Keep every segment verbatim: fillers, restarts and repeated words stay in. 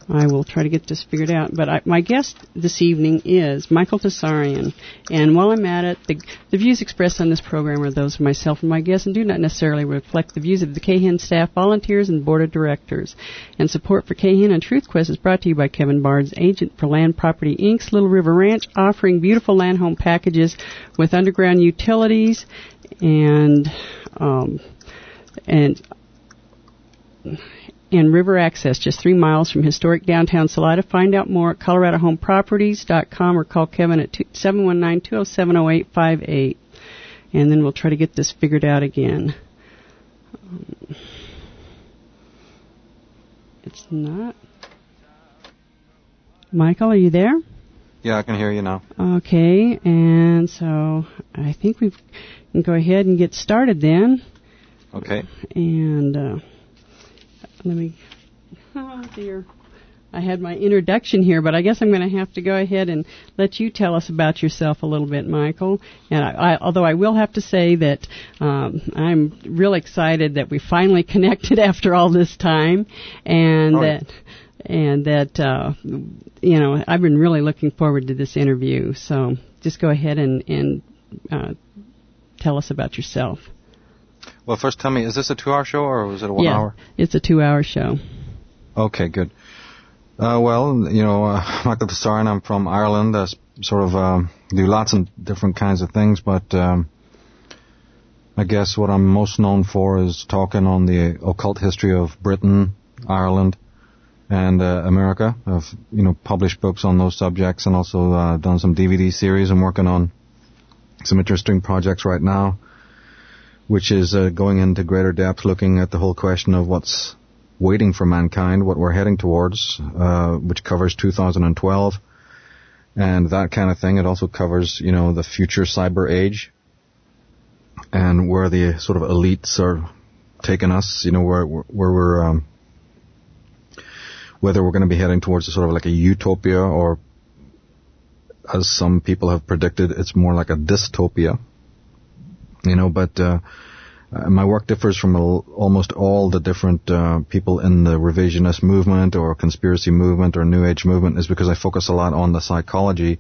I will try to get this figured out. But I, my guest this evening is Michael Tsarion. And while I'm at it, the, the views expressed on this program are those of myself and my guests and do not necessarily reflect the views of the K H I N staff, volunteers, and board of directors. And support for K H I N and TruthQuest is brought to you by Kevin Barnes, agent for Land Property Incorporated's Little River Ranch, offering beautiful land home packages with underground utilities and um, and and river access just three miles from historic downtown Salida. Find out more at colorado home properties dot com or call Kevin at seven one nine, two oh seven, oh eight five eight. And then we'll try to get this figured out again. Um, it's not. Michael, are you there? Yeah, I can hear you now. Okay, and so I think we can go ahead and get started then. Okay. And uh, let me, oh dear, I had my introduction here, but I guess I'm going to have to go ahead and let you tell us about yourself a little bit, Michael. And I, I, although I will have to say that um, I'm real excited that we finally connected after all this time, and oh, that. And that, uh, you know, I've been really looking forward to this interview. So just go ahead and, and uh, tell us about yourself. Well, first tell me, is this a two-hour show or was it a one-hour? Yeah, it's a two-hour show. Okay, good. Uh, well, you know, uh, Michael Tsarion, I'm from Ireland. I sort of um, do lots of different kinds of things, but um, I guess what I'm most known for is talking on the occult history of Britain, Ireland, and uh, America. I've, you know, published books on those subjects and also uh, done some D V D series. I'm working on some interesting projects right now, which is uh, going into greater depth, looking at the whole question of what's waiting for mankind, what we're heading towards, uh, which covers two thousand twelve and that kind of thing. It also covers, you know, the future cyber age and where the sort of elites are taking us, you know, where, where we're... Um, whether we're going to be heading towards a sort of like a utopia or, as some people have predicted, it's more like a dystopia. You know, but uh, my work differs from al- almost all the different uh, people in the revisionist movement or conspiracy movement or New Age movement is because I focus a lot on the psychology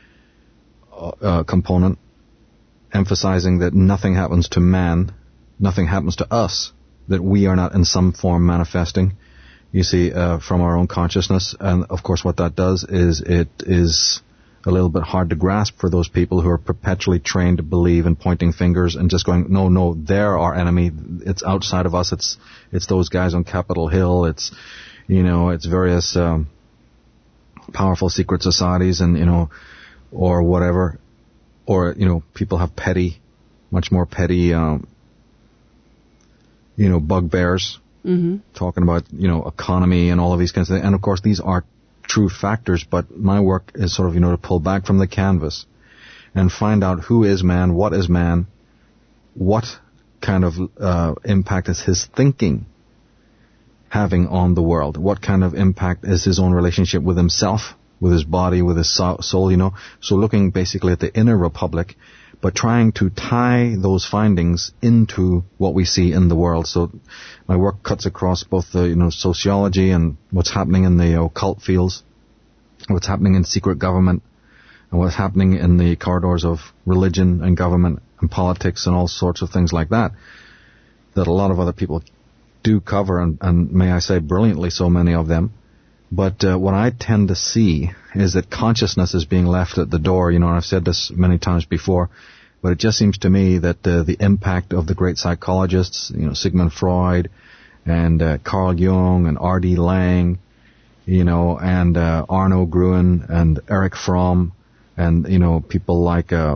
uh, component, emphasizing that nothing happens to man, nothing happens to us, that we are not in some form manifesting. You see, uh, from our own consciousness. And, of course, what that does is it is a little bit hard to grasp for those people who are perpetually trained to believe in pointing fingers and just going, no, no, they're our enemy. It's outside of us. It's it's those guys on Capitol Hill. It's, you know, it's various um, powerful secret societies and, you know, or whatever. Or, you know, people have petty, much more petty, um, you know, bugbears. Mm-hmm. Talking about, you know, economy and all of these kinds of things. And, of course, these are true factors, but my work is sort of, you know, to pull back from the canvas and find out who is man, what is man, what kind of uh, impact is his thinking having on the world, what kind of impact is his own relationship with himself, with his body, with his soul, you know. So looking basically at the inner republic, but trying to tie those findings into what we see in the world. So my work cuts across both the, you know, sociology and what's happening in the occult fields, what's happening in secret government, and what's happening in the corridors of religion and government and politics and all sorts of things like that, that a lot of other people do cover, and, and may I say brilliantly so, many of them. But uh, what I tend to see is that consciousness is being left at the door. You know, and I've said this many times before, but it just seems to me that uh, the impact of the great psychologists, you know, Sigmund Freud and uh, Carl Jung and R D Laing, you know, and uh, Arno Gruen and Erich Fromm and, you know, people like uh,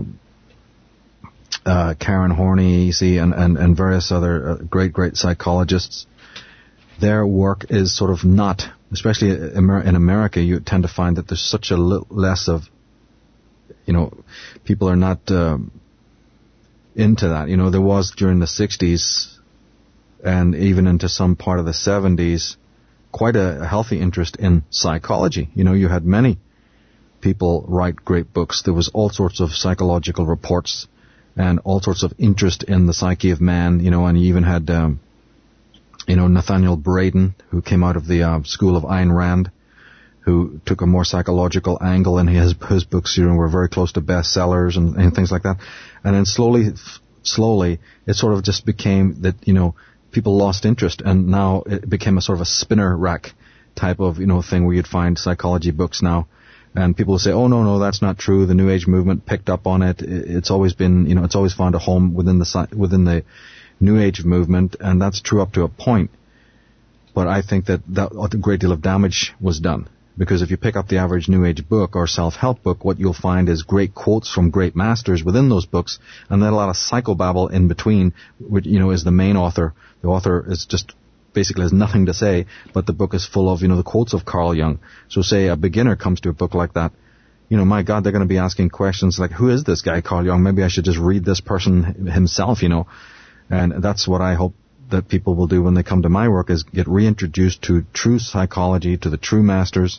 uh, Karen Horney, you see, and, and, and various other uh, great, great psychologists, their work is sort of not, especially in America, you tend to find that there's such a little less of, you know, people are not um, into that. You know, there was during the sixties and even into some part of the seventies quite a healthy interest in psychology. You know, you had many people write great books. There was all sorts of psychological reports and all sorts of interest in the psyche of man, you know, and you even had, um, you know, Nathaniel Braden, who came out of the uh, school of Ayn Rand, who took a more psychological angle, and his his books, you know, were very close to bestsellers and, and things like that. And then slowly, slowly, it sort of just became that, you know, people lost interest, and now it became a sort of a spinner rack type of, you know, thing where you'd find psychology books now. And people will say, oh, no, no, that's not true. The New Age movement picked up on it. It's always been, you know, it's always found a home within the within the New Age movement, and that's true up to a point. But I think that, that a great deal of damage was done. Because if you pick up the average New Age book or self-help book, what you'll find is great quotes from great masters within those books, and then a lot of psychobabble in between, which, you know, is the main author. The author is just basically has nothing to say, but the book is full of, you know, the quotes of Carl Jung. So say a beginner comes to a book like that, you know, my God, they're going to be asking questions like, who is this guy, Carl Jung? Maybe I should just read this person himself, you know. And that's what I hope that people will do when they come to my work, is get reintroduced to true psychology, to the true masters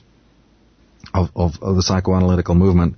of, of, of the psychoanalytical movement,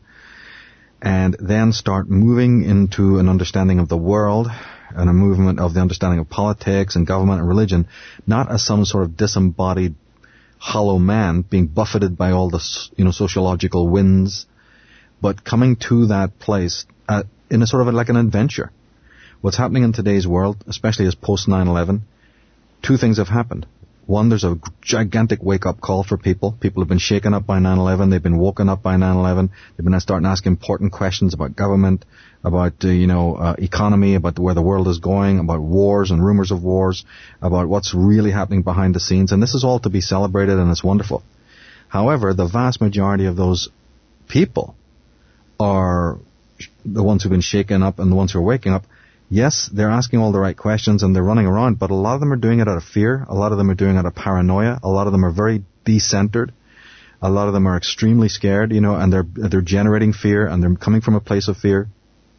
and then start moving into an understanding of the world and a movement of the understanding of politics and government and religion, not as some sort of disembodied hollow man being buffeted by all the, you know, sociological winds, but coming to that place uh, in a sort of a, like an adventure. What's happening in today's world, especially as post nine eleven, two things have happened. One, there's a gigantic wake-up call for people. People have been shaken up by nine eleven. They've been woken up by nine eleven. They've been starting to ask important questions about government, about, uh, you know, uh, economy, about where the world is going, about wars and rumors of wars, about what's really happening behind the scenes. And this is all to be celebrated, and it's wonderful. However, the vast majority of those people are the ones who've been shaken up and the ones who are waking up. Yes, they're asking all the right questions and they're running around, but a lot of them are doing it out of fear. A lot of them are doing it out of paranoia. A lot of them are very decentered. A lot of them are extremely scared, you know, and they're they're generating fear, and they're coming from a place of fear.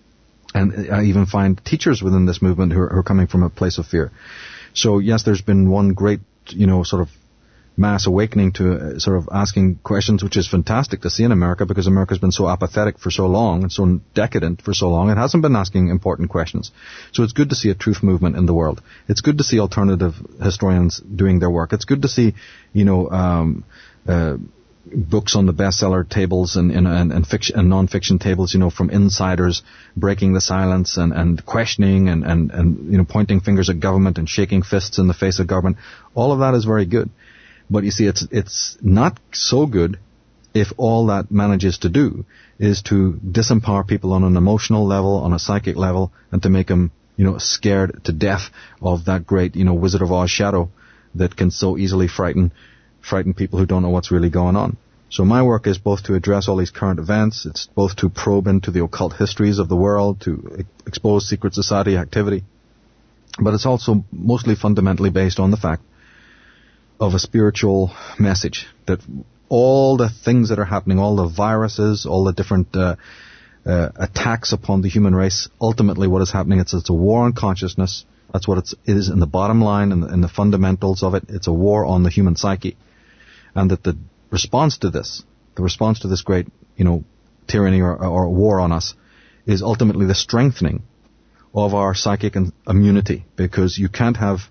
And I even find teachers within this movement who are, who are coming from a place of fear. So yes, there's been one great, you know, sort of mass awakening to uh, sort of asking questions, which is fantastic to see in America, because America's been so apathetic for so long and so decadent for so long. It hasn't been asking important questions. So it's good to see a truth movement in the world. It's good to see alternative historians doing their work. It's good to see, you know, um, uh, books on the bestseller tables and, and, and, and fiction and non-fiction tables, you know, from insiders breaking the silence and, and questioning and, and, and, you know, pointing fingers at government and shaking fists in the face of government. All of that is very good. But you see, it's it's not so good if all that manages to do is to disempower people on an emotional level, on a psychic level, and to make them, you know, scared to death of that great, you know, Wizard of Oz shadow that can so easily frighten frighten people who don't know what's really going on. So my work is both to address all these current events, it's both to probe into the occult histories of the world, to e- expose secret society activity, but it's also mostly fundamentally based on the fact of a spiritual message, that all the things that are happening, all the viruses, all the different uh, uh, attacks upon the human race, ultimately what is happening, it's, it's a war on consciousness. That's what it's, it is in the bottom line and the, in the fundamentals of it. It's a war on the human psyche. And that the response to this, the response to this great, you know, tyranny or, or war on us, is ultimately the strengthening of our psychic immunity, because you can't have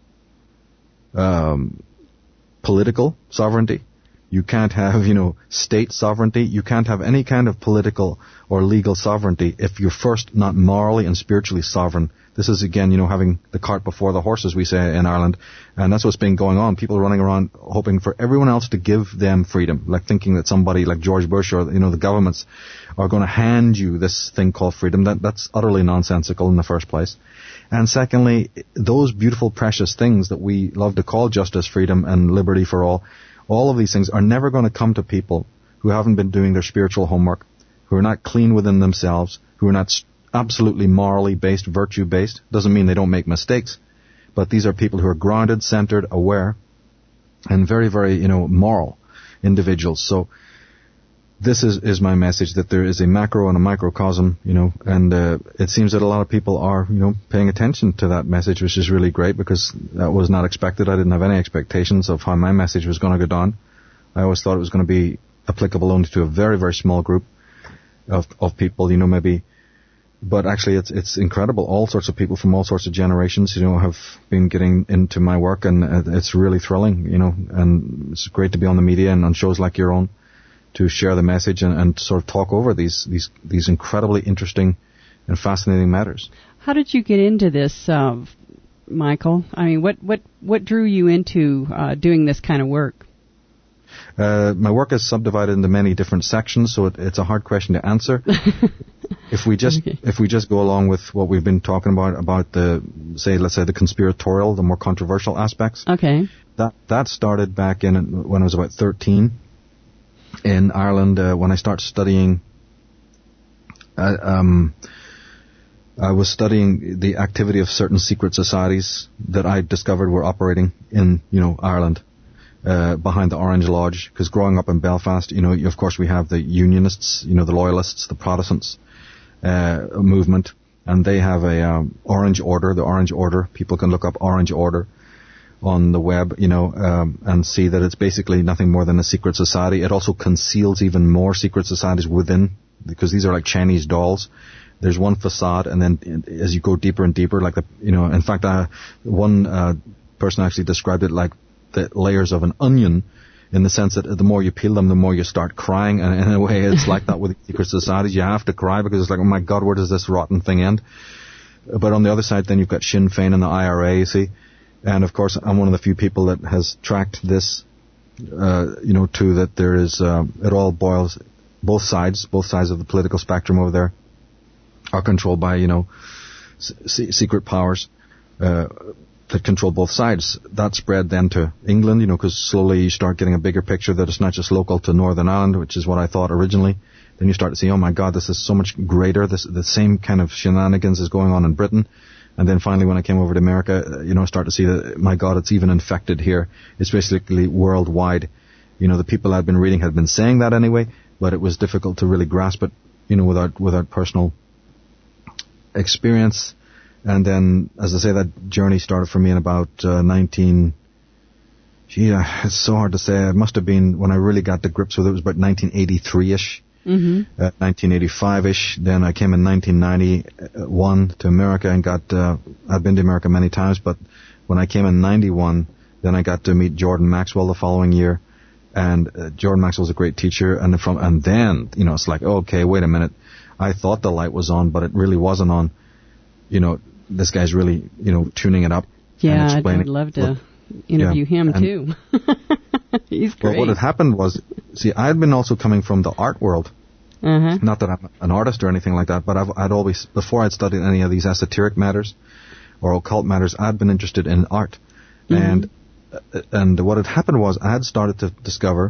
um, political sovereignty. You can't have, you know, state sovereignty. You can't have any kind of political or legal sovereignty if you're first not morally and spiritually sovereign. This is, again, you know, having the cart before the horse, as we say in Ireland. And that's what's been going on. People running around hoping for everyone else to give them freedom, like thinking that somebody like George Bush or, you know, the governments are going to hand you this thing called freedom. That, that's utterly nonsensical in the first place. And secondly, those beautiful, precious things that we love to call justice, freedom, and liberty for all, all of these things are never going to come to people who haven't been doing their spiritual homework, who are not clean within themselves, who are not absolutely morally based, virtue based. Doesn't mean they don't make mistakes, but these are people who are grounded, centered, aware, and very, very, you know, moral individuals. So this is, is my message, that there is a macro and a microcosm, you know, and uh, it seems that a lot of people are, you know, paying attention to that message, which is really great, because that was not expected. I didn't have any expectations of how my message was going to go down. I always thought it was going to be applicable only to a very, very small group of, of people, you know, maybe but actually, it's it's incredible. All sorts of people from all sorts of generations, you know, have been getting into my work, and it's really thrilling, you know. And it's great to be on the media and on shows like your own to share the message and, and sort of talk over these these these incredibly interesting and fascinating matters. How did you get into this, uh, Michael? I mean, what what what drew you into uh, doing this kind of work? Uh, my work is subdivided into many different sections, so it, it's a hard question to answer. If we just okay. if we just go along with what we've been talking about about the say let's say the conspiratorial, the more controversial aspects. Okay. That that started back in when I was about thirteen in Ireland uh, when I started studying. Uh, um, I was studying the activity of certain secret societies that I discovered were operating in you know Ireland. Uh, behind the Orange Lodge, because growing up in Belfast, you know, of course we have the Unionists, you know, the Loyalists, the Protestants uh, movement, and they have a um, Orange Order, the Orange Order. People can look up Orange Order on the web, you know, um, and see that it's basically nothing more than a secret society. It also conceals even more secret societies within, because these are like Chinese dolls. There's one facade, and then as you go deeper and deeper, like the, you know, in fact, uh, one uh, person actually described it like the layers of an onion, in the sense that the more you peel them, the more you start crying. And in a way, it's like that with secret societies. You have to cry because it's like, oh my God, where does this rotten thing end? But on the other side, then you've got Sinn Féin and the I R A, you see. And of course, I'm one of the few people that has tracked this, uh, you know, to that there is, uh, it all boils, both sides, both sides of the political spectrum over there are controlled by, you know, c- secret powers, uh, that control both sides. That spread then to England, you know, because slowly you start getting a bigger picture that it's not just local to Northern Ireland, which is what I thought originally. Then you start to see, oh my God, this is so much greater. This, the same kind of shenanigans is going on in Britain. And then finally, when I came over to America, you know, I start to see that, my God, it's even infected here. It's basically worldwide. You know, the people I'd been reading had been saying that anyway, but it was difficult to really grasp it, you know, without without personal experience. And then, as I say, that journey started for me in about uh, nineteen... Gee, uh, it's so hard to say. It must have been, when I really got to grips with it, it was about nineteen eighty-three-ish, mm-hmm. uh, nineteen eighty-five-ish. Then I came in nineteen ninety-one to America and got... Uh, I'd been to America many times, but when I came in ninety-one, then I got to meet Jordan Maxwell the following year. And uh, Jordan Maxwell's a great teacher. And from and then, you know, it's like, okay, wait a minute. I thought the light was on, but it really wasn't on. You know, this guy's really, you know, tuning it up. Yeah, I'd, I'd love to what, interview yeah, him too. He's great. Well, what had happened was, see, I had been also coming from the art world. Uh-huh. Not that I'm an artist or anything like that, but I've, I'd always, before I'd studied any of these esoteric matters or occult matters, I'd been interested in art. Mm-hmm. And and what had happened was, I had started to discover,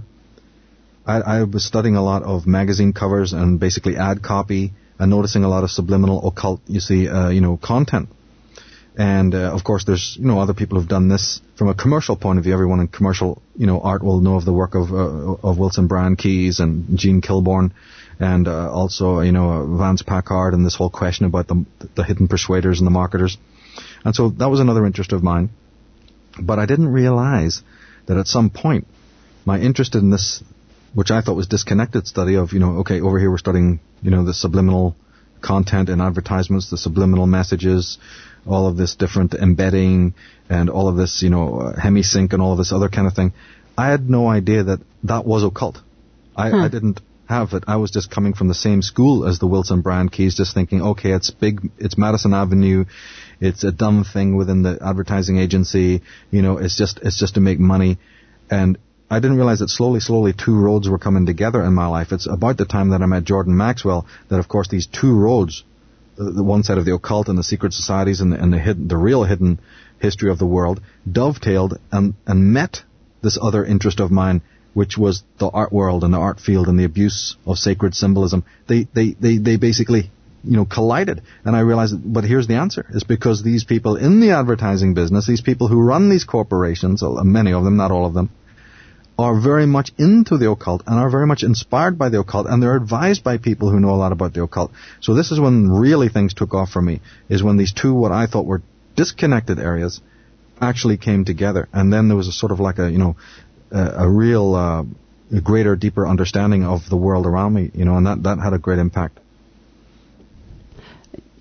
I, I was studying a lot of magazine covers and basically ad copy, and noticing a lot of subliminal occult, you see, uh, you know, content. And, uh, of course, there's, you know, other people who've done this from a commercial point of view. Everyone in commercial, you know, art will know of the work of, uh, of Wilson Bryan Keyes and Gene Kilborn, and, uh, also, you know, Vance Packard, and this whole question about the, the hidden persuaders and the marketers. And so that was another interest of mine. But I didn't realize that at some point, my interest in this, which I thought was disconnected study of, you know, okay, over here we're studying, you know, the subliminal content in advertisements, the subliminal messages, all of this different embedding, and all of this, you know, uh, hemisync and all of this other kind of thing. I had no idea that that was occult. I, hmm. I didn't have it. I was just coming from the same school as the Wilson Bryan Keyes, just thinking, okay, it's big, it's Madison Avenue, it's a dumb thing within the advertising agency, you know, it's just, it's just to make money. And I didn't realize that slowly, slowly two roads were coming together in my life. It's about the time that I met Jordan Maxwell that, of course, these two roads, the, the one side of the occult and the secret societies and the, and the hidden, the real hidden history of the world, dovetailed and, and met this other interest of mine, which was the art world and the art field and the abuse of sacred symbolism. They, they, they, they basically, you know, collided. And I realized, but here's the answer. It's because these people in the advertising business, these people who run these corporations, many of them, not all of them, are very much into the occult and are very much inspired by the occult, and they're advised by people who know a lot about the occult. So this is when really things took off for me, is when these two, what I thought were disconnected areas, actually came together. And then there was a sort of like a, you know, a, a real, uh, a greater, deeper understanding of the world around me, you know, and that, that had a great impact.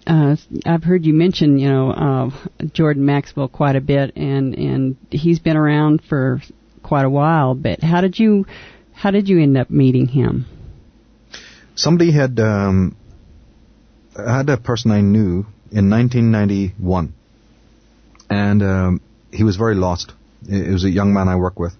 uh, I've heard you mention, you know, uh, Jordan Maxwell quite a bit, and, and he's been around for quite a while. But how did you how did you end up meeting him? Somebody had um, had a person I knew in nineteen ninety-one, and um, he was very lost. It was a young man I work with,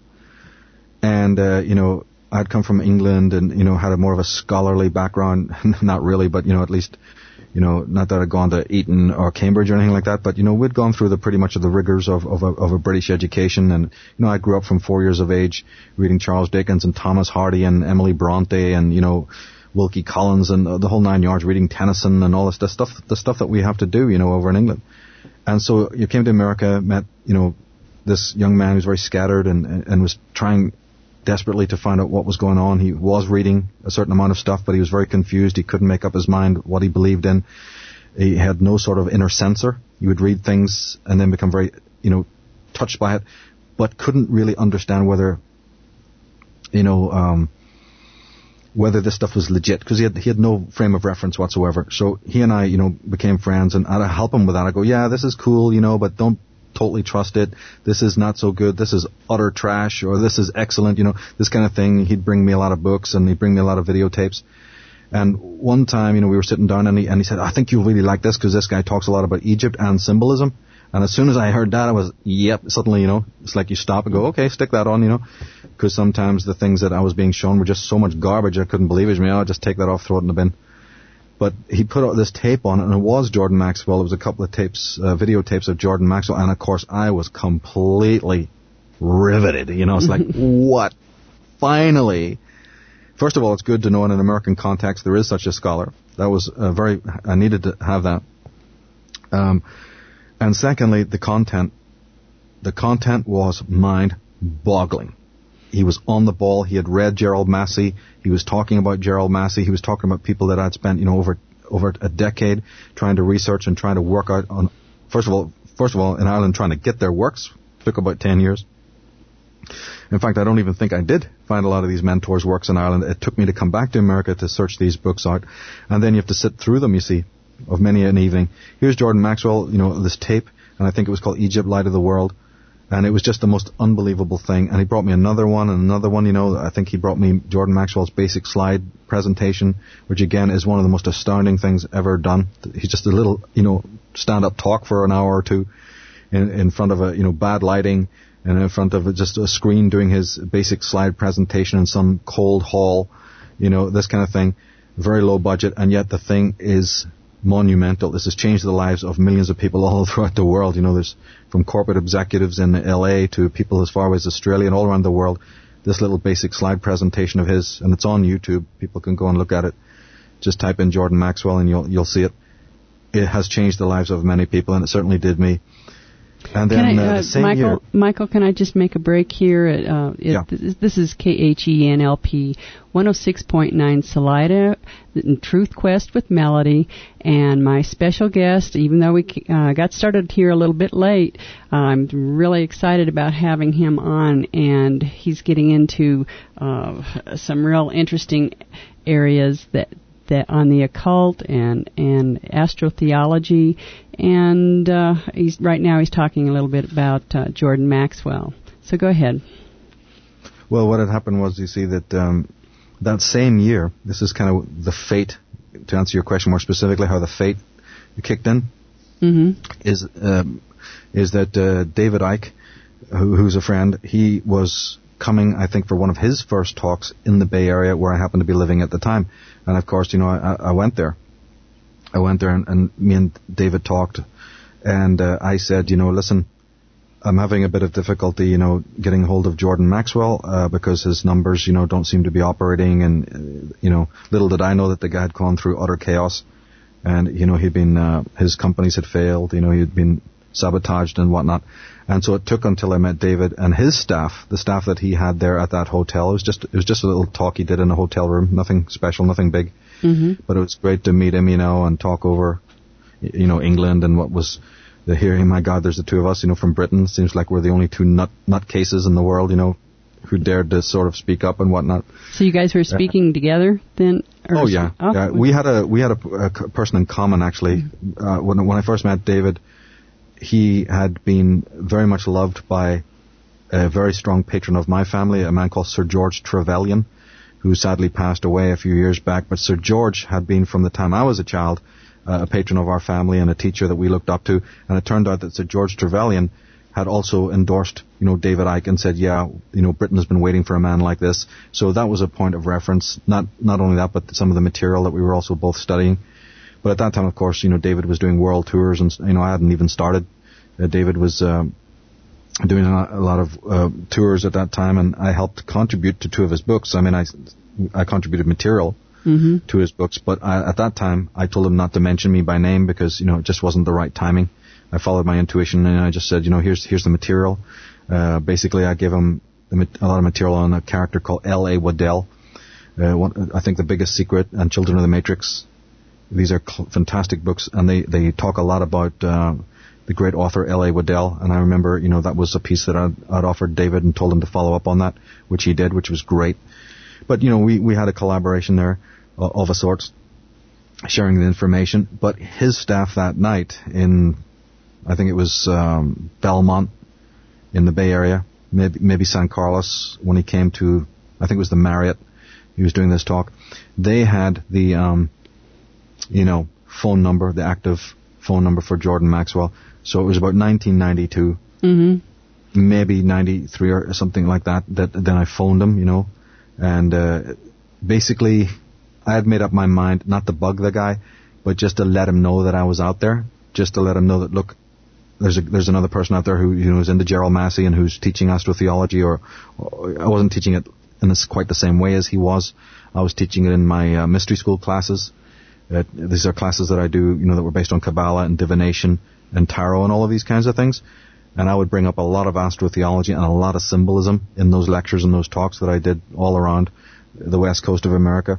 and uh, you know, I'd come from England, and you know, had a more of a scholarly background. Not really, but you know, at least, you know, not that I'd gone to Eton or Cambridge or anything like that, but you know, we'd gone through the pretty much of the rigors of of a, of a British education, and you know, I grew up from four years of age reading Charles Dickens and Thomas Hardy and Emily Bronte and you know, Wilkie Collins and the whole nine yards, reading Tennyson and all this the stuff, the stuff that we have to do, you know, over in England. And so you came to America, met, you know, this young man who was very scattered and and was trying desperately to find out what was going on. He was reading a certain amount of stuff, but he was very confused. He couldn't make up his mind what he believed in. He had no sort of inner censor. He would read things and then become very, you know, touched by it, but couldn't really understand whether, you know, um, whether this stuff was legit, because he had he had no frame of reference whatsoever. So he and I, you know, became friends, and I'd help him with that. I go, yeah, this is cool, you know, but don't totally trust it. This is not so good. This is utter trash, or this is excellent, you know, this kind of thing. He'd bring me a lot of books, and he'd bring me a lot of videotapes. And one time, you know, we were sitting down, and he, and he said, I think you'll really like this, because this guy talks a lot about Egypt and symbolism. And as soon as I heard that, I was, yep, suddenly, you know, it's like you stop and go, okay, stick that on, you know, because sometimes the things that I was being shown were just so much garbage, I couldn't believe it. I mean, I'll just take that off, throw it in the bin. But he put out this tape on it, and it was Jordan Maxwell. It was a couple of tapes, uh, videotapes of Jordan Maxwell, and of course, I was completely riveted. You know, it's like, what? Finally. First of all, it's good to know in an American context there is such a scholar. That was uh, very, I needed to have that. Um, and secondly, the content. The content was mind-boggling. He was on the ball. He had read Gerald Massey. He was talking about Gerald Massey. He was talking about people that I'd spent, you know, over over a decade trying to research and trying to work out on. First of all, first of all, in Ireland, trying to get their works took about ten years. In fact, I don't even think I did find a lot of these mentors' works in Ireland. It took me to come back to America to search these books out, and then you have to sit through them. You see, of many an evening. Here's Jordan Maxwell, you know, this tape, and I think it was called Egypt, Light of the World. And it was just the most unbelievable thing. And he brought me another one and another one, you know. I think he brought me Jordan Maxwell's basic slide presentation, which again is one of the most astounding things ever done. He's just a little, you know, stand-up talk for an hour or two in, in front of a, you know, bad lighting and in front of a, just a screen doing his basic slide presentation in some cold hall, you know, this kind of thing. Very low budget, and yet the thing is monumental. This has changed the lives of millions of people all throughout the world. You know, there's from corporate executives in L A to people as far away as Australia and all around the world. This little basic slide presentation of his, and it's on YouTube. People can go and look at it. Just type in Jordan Maxwell and you'll you'll see it. It has changed the lives of many people, and it certainly did me. And then can I, uh, uh, the same Michael, year, Michael, can I just make a break here? Uh, it, yeah. This, this is K H E N L P one oh six point nine Salida, Truth Quest with Melody, and my special guest, even though we uh, got started here a little bit late, uh, I'm really excited about having him on, and he's getting into uh, some real interesting areas that that on the occult and and astrotheology, and uh, he's right now he's talking a little bit about uh, Jordan Maxwell. So go ahead. Well, what had happened was, you see, that um, that same year, this is kind of the fate, to answer your question more specifically, how the fate kicked in, mm-hmm. is um, is that uh, David Icke, who, who's a friend, he was coming, I think, for one of his first talks in the Bay Area where I happened to be living at the time. And of course, you know, I, I went there. I went there and, and me and David talked, and uh, I said, you know, listen, I'm having a bit of difficulty, you know, getting hold of Jordan Maxwell uh, because his numbers, you know, don't seem to be operating. And, uh, you know, little did I know that the guy had gone through utter chaos. And, you know, he'd been, uh, his companies had failed, you know, he'd been sabotaged and whatnot. And so it took until I met David and his staff, the staff that he had there at that hotel. It was just, it was just a little talk he did in a hotel room, nothing special, nothing big. Mm-hmm. But it was great to meet him, you know, and talk over, you know, England and what was the hearing. My God, there's the two of us, you know, from Britain. Seems like we're the only two nut nut cases in the world, you know, who dared to sort of speak up and whatnot. So you guys were speaking uh, together then? Or oh yeah, oh, yeah. We had a we had a, a person in common actually. Mm-hmm. Uh, when when I first met David, he had been very much loved by a very strong patron of my family, a man called Sir George Trevelyan, who sadly passed away a few years back. But Sir George had been, from the time I was a child, uh, a patron of our family and a teacher that we looked up to. And it turned out that Sir George Trevelyan had also endorsed, you know, David Icke and said, yeah, you know, Britain has been waiting for a man like this. So that was a point of reference. Not not only that, but some of the material that we were also both studying. But at that time, of course, you know, David was doing world tours, and, you know, I hadn't even started. Uh, David was um, doing a, a lot of uh, tours at that time, and I helped contribute to two of his books. I mean, I, I contributed material mm-hmm. to his books, but I, at that time, I told him not to mention me by name because, you know, it just wasn't the right timing. I followed my intuition, and I just said, you know, here's here's the material. Uh, basically, I gave him a lot of material on a character called L A. Waddell. Uh, one, I think The Biggest Secret and Children of the Matrix. These are cl- fantastic books, and they, they talk a lot about uh, the great author L A. Waddell. And I remember, you know, that was a piece that I'd, I'd offered David and told him to follow up on that, which he did, which was great. But, you know, we, we had a collaboration there uh, of a sort, sharing the information. But his staff that night in, I think it was um, Belmont in the Bay Area, maybe maybe San Carlos, when he came to, I think it was the Marriott, he was doing this talk. They had the, um, you know, phone number, the active phone number for Jordan Maxwell. So it was about nineteen ninety-two, mm-hmm. maybe ninety-three or something like that, that then I phoned him, you know, and uh, basically I had made up my mind not to bug the guy, but just to let him know that I was out there, just to let him know that, look, There's a, there's another person out there who, you know, is into Gerald Massey and who's teaching astrotheology, or, or I wasn't teaching it in this, quite the same way as he was. I was teaching it in my uh, mystery school classes. Uh, these are classes that I do, you know, that were based on Kabbalah and divination and tarot and all of these kinds of things. And I would bring up a lot of astrotheology and a lot of symbolism in those lectures and those talks that I did all around the west coast of America.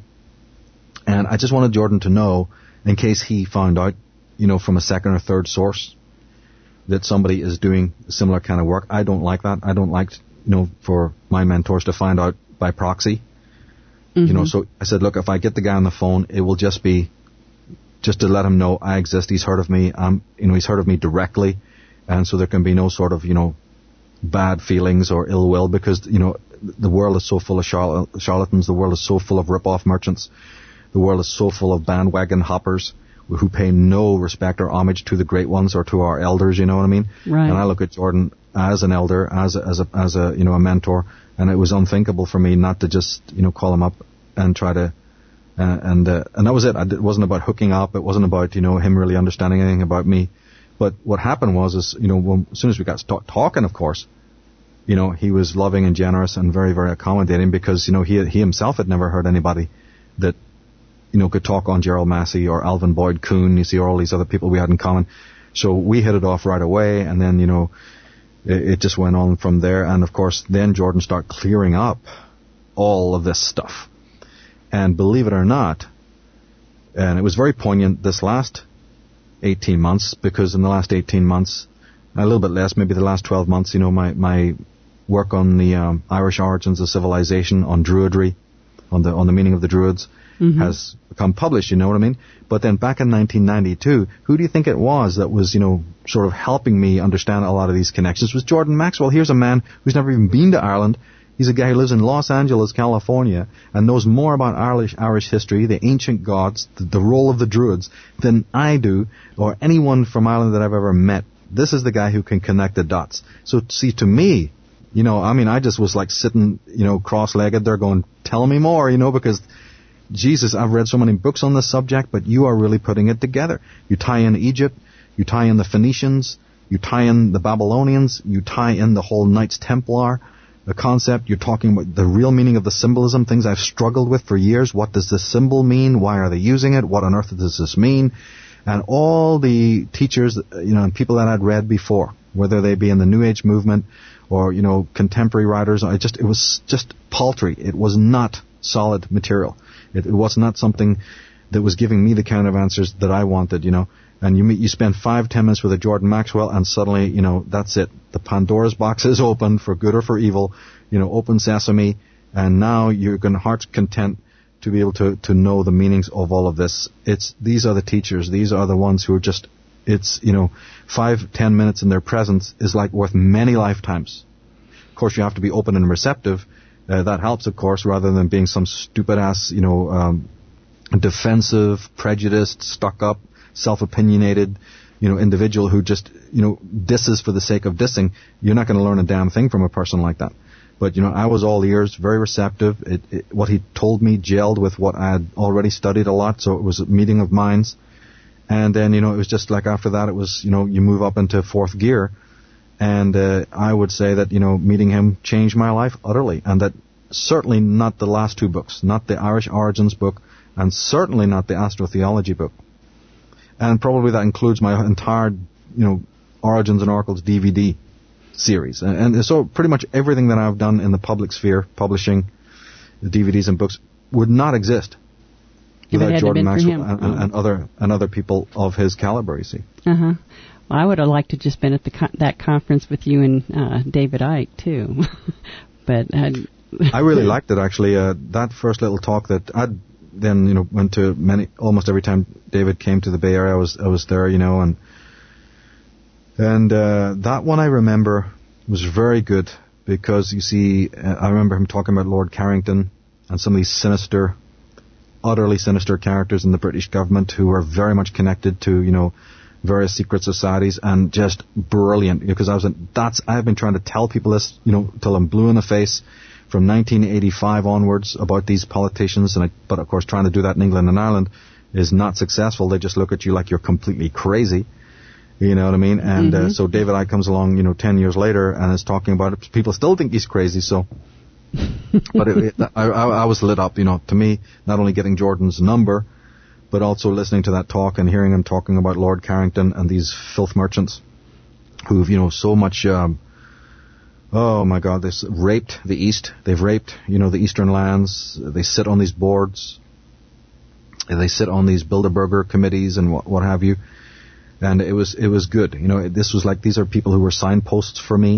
And I just wanted Jordan to know, in case he found out, you know, from a second or third source, that somebody is doing similar kind of work. I don't like that. I don't like, you know, for my mentors to find out by proxy. Mm-hmm. You know, so I said, look, if I get the guy on the phone, it will just be just to let him know I exist. He's heard of me. Um, you know, he's heard of me directly. And so there can be no sort of, you know, bad feelings or ill will, because, you know, the world is so full of charl- charlatans. The world is so full of rip-off merchants. The world is so full of bandwagon hoppers who pay no respect or homage to the great ones or to our elders, you know what I mean? Right. And I look at Jordan as an elder, as a, as a, as a, you know, a mentor, and it was unthinkable for me not to just, you know, call him up and try to, uh, and, uh, and that was it. It wasn't about hooking up. It wasn't about, you know, him really understanding anything about me. But what happened was, is, you know, when, as soon as we got st- talking, of course, you know, he was loving and generous and very, very accommodating, because, you know, he, he himself had never heard anybody that, you know, could talk on Gerald Massey or Alvin Boyd Kuhn, you see, or all these other people we had in common. So we hit it off right away, and then, you know, it, it just went on from there. And of course, then Jordan started clearing up all of this stuff. And believe it or not, and it was very poignant this last eighteen months, because in the last eighteen months, a little bit less, maybe the last twelve months, you know, my, my work on the um, Irish origins of civilization, on Druidry, on the on the meaning of the Druids, Mm-hmm. has become published, you know what I mean? But then back in nineteen ninety-two, who do you think it was that was, you know, sort of helping me understand a lot of these connections? It was Jordan Maxwell. Here's a man who's never even been to Ireland. He's a guy who lives in Los Angeles, California, and knows more about Irish, Irish history, the ancient gods, the, the role of the Druids, than I do, or anyone from Ireland that I've ever met. This is the guy who can connect the dots. So, see, to me, you know, I mean, I just was like sitting, you know, cross-legged there going, tell me more, you know, because Jesus, I've read so many books on this subject, but you are really putting it together. You tie in Egypt, you tie in the Phoenicians, you tie in the Babylonians, you tie in the whole Knights Templar, the concept. You're talking about the real meaning of the symbolism, things I've struggled with for years. What does this symbol mean? Why are they using it? What on earth does this mean? And all the teachers, you know, and people that I'd read before, whether they be in the New Age movement or, you know, contemporary writers, I just, it was just paltry. It was not solid material. It, it was not something that was giving me the kind of answers that I wanted, you know. And you meet, you spend five, ten minutes with a Jordan Maxwell, and suddenly, you know, that's it. The Pandora's box is open for good or for evil. You know, open sesame, and now you're going heart's content to be able to, to know the meanings of all of this. It's, these are the teachers. These are the ones who are just, it's, you know, five, ten minutes in their presence is like worth many lifetimes. Of course, you have to be open and receptive. Uh, that helps, of course, rather than being some stupid ass, you know, um, defensive, prejudiced, stuck up, self-opinionated, you know, individual who just, you know, disses for the sake of dissing. You're not going to learn a damn thing from a person like that. But, you know, I was all ears, very receptive. It, it, what he told me gelled with what I had already studied a lot, so it was a meeting of minds. And then, you know, it was just like after that, it was, you know, you move up into fourth gear. And uh, I would say that, you know, meeting him changed my life utterly. And that certainly not the last two books, not the Irish Origins book, and certainly not the Astrotheology book. And probably that includes my entire, you know, Origins and Oracles D V D series. And, and so pretty much everything that I've done in the public sphere, publishing the D V Ds and books, would not exist without Jordan Maxwell and, and, and other and other people of his caliber, you see. Uh-huh. Well, I would have liked to just been at the con- that conference with you and uh, David Icke, too. but uh, I really liked it, actually. Uh, that first little talk that I'd then, you know, went to many, almost every time David came to the Bay Area, I was, I was there, you know, and, and, uh, that one I remember was very good because, you see, uh, I remember him talking about Lord Carrington and some of these sinister, utterly sinister characters in the British government who are very much connected to, you know, various secret societies, and just brilliant, because I was, a, that's, I've been trying to tell people this, you know, till I'm blue in the face, from nineteen eighty-five onwards about these politicians, and I, but of course trying to do that in England and Ireland is not successful. They just look at you like you're completely crazy. You know what I mean? And mm-hmm. uh, so David Icke comes along, you know, ten years later and is talking about it. People still think he's crazy, so... but it, it, I, I was lit up, you know, to me, not only getting Jordan's number, but also listening to that talk and hearing him talking about Lord Carrington and these filth merchants who've, you know, so much... Um, Oh my God, they've raped the East. They've raped, you know, the Eastern lands. They sit on these boards. They sit on these Bilderberger committees and what, what have you. And it was, it was good. You know, this was like, these are people who were signposts for me.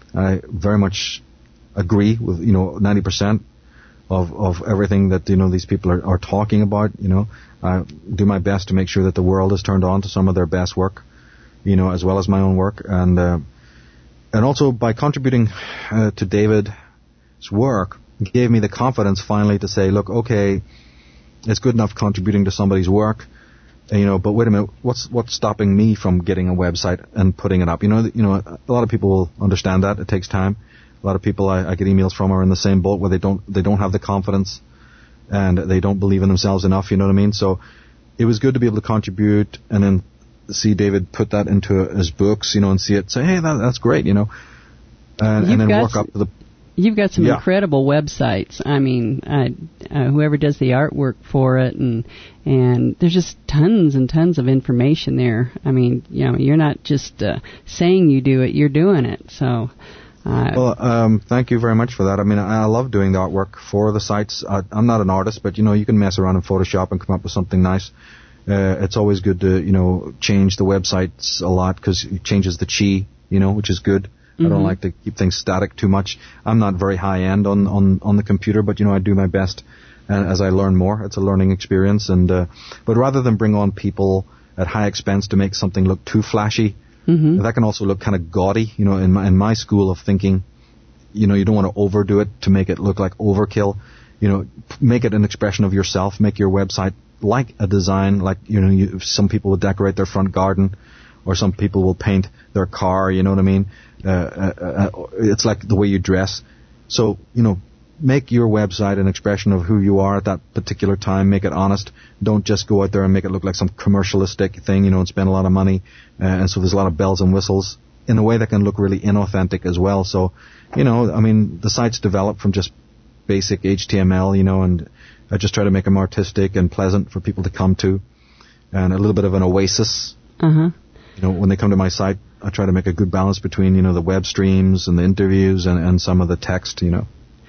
I very much agree with, you know, ninety percent of, of everything that, you know, these people are, are talking about. You know, I do my best to make sure that the world is turned on to some of their best work, you know, as well as my own work. And, uh, And also, by contributing uh, to David's work, it gave me the confidence finally to say, look, okay, it's good enough contributing to somebody's work, you know, but wait a minute, what's what's stopping me from getting a website and putting it up? You know, you know, a lot of people will understand that. It takes time. A lot of people I, I get emails from are in the same boat where they don't they don't have the confidence and they don't believe in themselves enough, you know what I mean? So it was good to be able to contribute and then see David put that into his books, you know, and see it, say, hey, that, that's great, you know, and, and then work some, up to the... You've got some yeah. incredible websites. I mean, uh, uh, whoever does the artwork for it, and and there's just tons and tons of information there. I mean, you know, you're not just uh, saying you do it, you're doing it, so... Uh, well, um, thank you very much for that. I mean, I, I love doing the artwork for the sites. I, I'm not an artist, but, you know, you can mess around in Photoshop and come up with something nice. Uh, it's always good to, you know, change the websites a lot because it changes the chi, you know, which is good. Mm-hmm. I don't like to keep things static too much. I'm not very high end on, on, on the computer, but, you know, I do my best uh, as I learn more. It's a learning experience. And uh, but rather than bring on people at high expense to make something look too flashy, mm-hmm. that can also look kind of gaudy. You know, in my, in my school of thinking, you know, you don't want to overdo it to make it look like overkill. You know, make it an expression of yourself. Make your website like a design, like, you know, you, some people will decorate their front garden, or some people will paint their car, you know what I mean? Uh, uh, uh, it's like the way you dress. So, you know, make your website an expression of who you are at that particular time. Make it honest. Don't just go out there and make it look like some commercialistic thing, you know, and spend a lot of money. Uh, and so there's a lot of bells and whistles in a way that can look really inauthentic as well. So, you know, I mean, the site's developed from just basic H T M L, you know, and I just try to make them artistic and pleasant for people to come to, and a little bit of an oasis. Uh-huh. You know, when they come to my site, I try to make a good balance between, you know, the web streams and the interviews and, and some of the text, you know.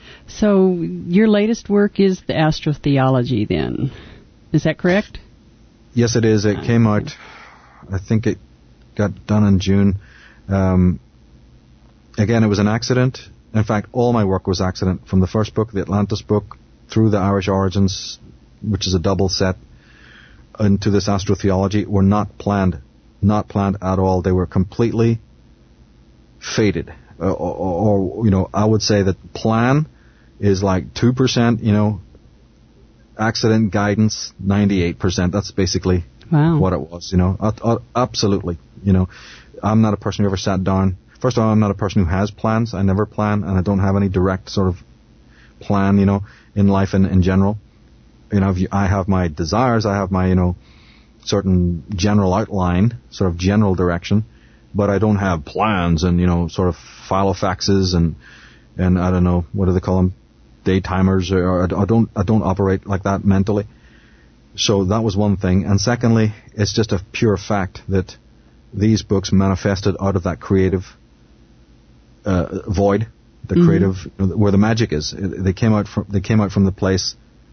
So your latest work is the Astrotheology, then. Is that correct? Yes, it is. It uh, came out I think it got done in June. Um, again, it was an accident. In fact, all my work was accident. From the first book, the Atlantis book, through the Irish Origins, which is a double set, into this astrotheology, were not planned. Not planned at all. They were completely fated. Uh, or, or, you know, I would say that plan is like two percent, you know, accident guidance, ninety-eight percent. That's basically wow. what it was, you know. Uh, uh, absolutely. You know, I'm not a person who ever sat down. First of all, I'm not a person who has plans. I never plan, and I don't have any direct sort of plan, you know, in life in, in general. You know, if you, I have my desires, I have my, you know, certain general outline, sort of general direction, but I don't have plans and, you know, sort of filofaxes and, and I don't know, what do they call them? Day timers, or I don't, I don't operate like that mentally. So that was one thing. And secondly, it's just a pure fact that these books manifested out of that creative uh, void, the mm-hmm. creative, where the magic is. They came out from, they came out from the place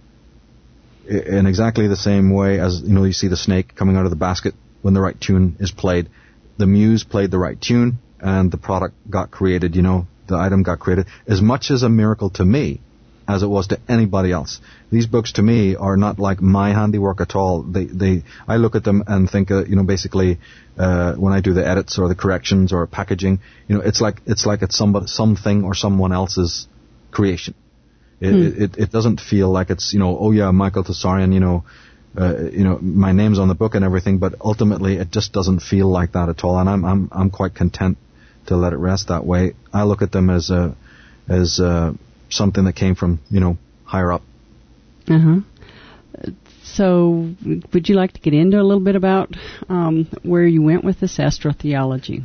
in exactly the same way as, you know, you see the snake coming out of the basket when the right tune is played. The muse played the right tune and the product got created, you know, the item got created. As much as a miracle to me as it was to anybody else. These books to me are not like my handiwork at all. They, they, I look at them and think, uh, you know, basically, uh, when I do the edits or the corrections or packaging, you know, it's like, it's like it's somebody, something or someone else's creation. It, hmm. it, it doesn't feel like it's, you know, oh yeah, Michael Tsarian, you know, uh, you know, my name's on the book and everything, but ultimately it just doesn't feel like that at all. And I'm, I'm, I'm quite content to let it rest that way. I look at them as a, as a, something that came from, you know, higher up. Uh-huh. So, would you like to get into a little bit about um, where you went with this astrotheology?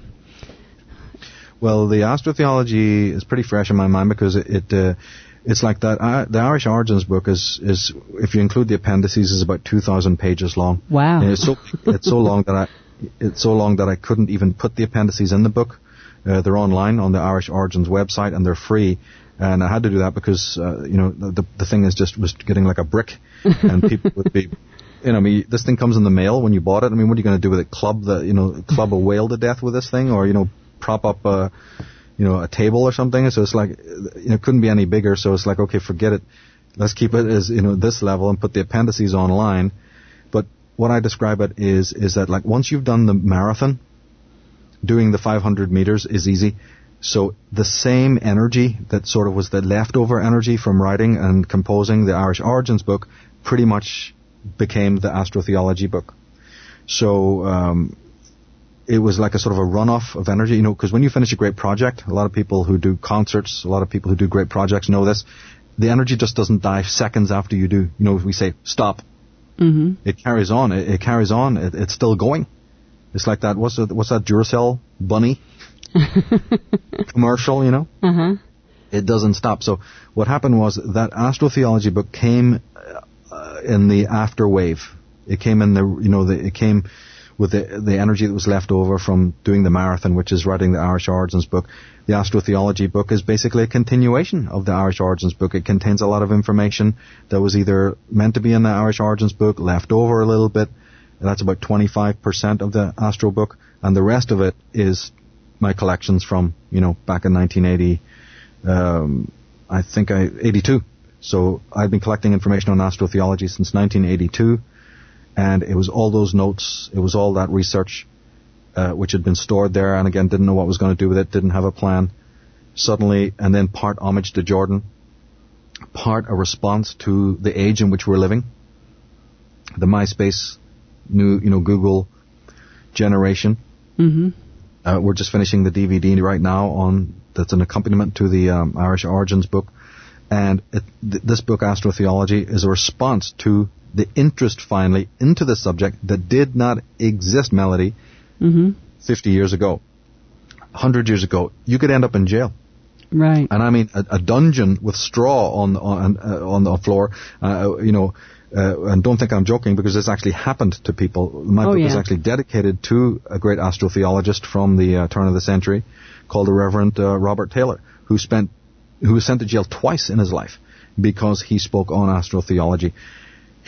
Well, the astrotheology is pretty fresh in my mind because it, it uh, it's like that. Uh, the Irish Origins book is, is, if you include the appendices, is about two thousand pages long. Wow! And it's so it's so long that I it's so long that I couldn't even put the appendices in the book. Uh, they're online on the Irish Origins website and they're free. And I had to do that because, uh, you know, the the thing is just was getting like a brick, and people would be, you know, I mean, this thing comes in the mail when you bought it. I mean, what are you going to do with it? Club the, you know, club a whale to death with this thing, or you know, prop up a, you know, a table or something. So it's like, you know, it couldn't be any bigger. So it's like, okay, forget it. Let's keep it as, you know, this level and put the appendices online. But what I describe it is is that like once you've done the marathon, doing the five hundred meters is easy. So the same energy that sort of was the leftover energy from writing and composing the Irish Origins book pretty much became the astrotheology book. So um, it was like a sort of a runoff of energy, you know, because when you finish a great project, a lot of people who do concerts, a lot of people who do great projects know this, the energy just doesn't die seconds after you do. You know, we say, stop. Mm-hmm. It carries on. It, it carries on. It, it's still going. It's like that, what's, it, what's that Duracell bunny? commercial, you know, uh-huh. It doesn't stop. So what happened was that astrotheology book came uh, in the after wave. It came in the, you know, the, it came with the the energy that was left over from doing the marathon, which is writing the Irish Origins book. The astrotheology book is basically a continuation of the Irish Origins book. It contains a lot of information that was either meant to be in the Irish Origins book, left over a little bit. That's about twenty-five percent of the Astro book, and the rest of it is my collections from, you know, back in nineteen eighty, um, I think I, eighty-two. So I've been collecting information on astrotheology since nineteen eighty-two, and it was all those notes, it was all that research, uh, which had been stored there, and again, didn't know what I was going to do with it, didn't have a plan. Suddenly, and then part homage to Jordan, part a response to the age in which we're living, the MySpace, new, you know, Google generation. Mm-hmm. Uh, we're just finishing the D V D right now on that's an accompaniment to the um, Irish Origins book, and it, th- this book, Astrotheology, is a response to the interest finally into the subject that did not exist, Melody, mm-hmm. fifty years ago, one hundred years ago. You could end up in jail. Right. And I mean a, a dungeon with straw on on uh, on the floor, uh, you know. Uh, and don't think I'm joking because this actually happened to people. My oh, book yeah. is actually dedicated to a great astrotheologist from the uh, turn of the century called the Reverend uh, Robert Taylor, who spent, who was sent to jail twice in his life because he spoke on astrotheology.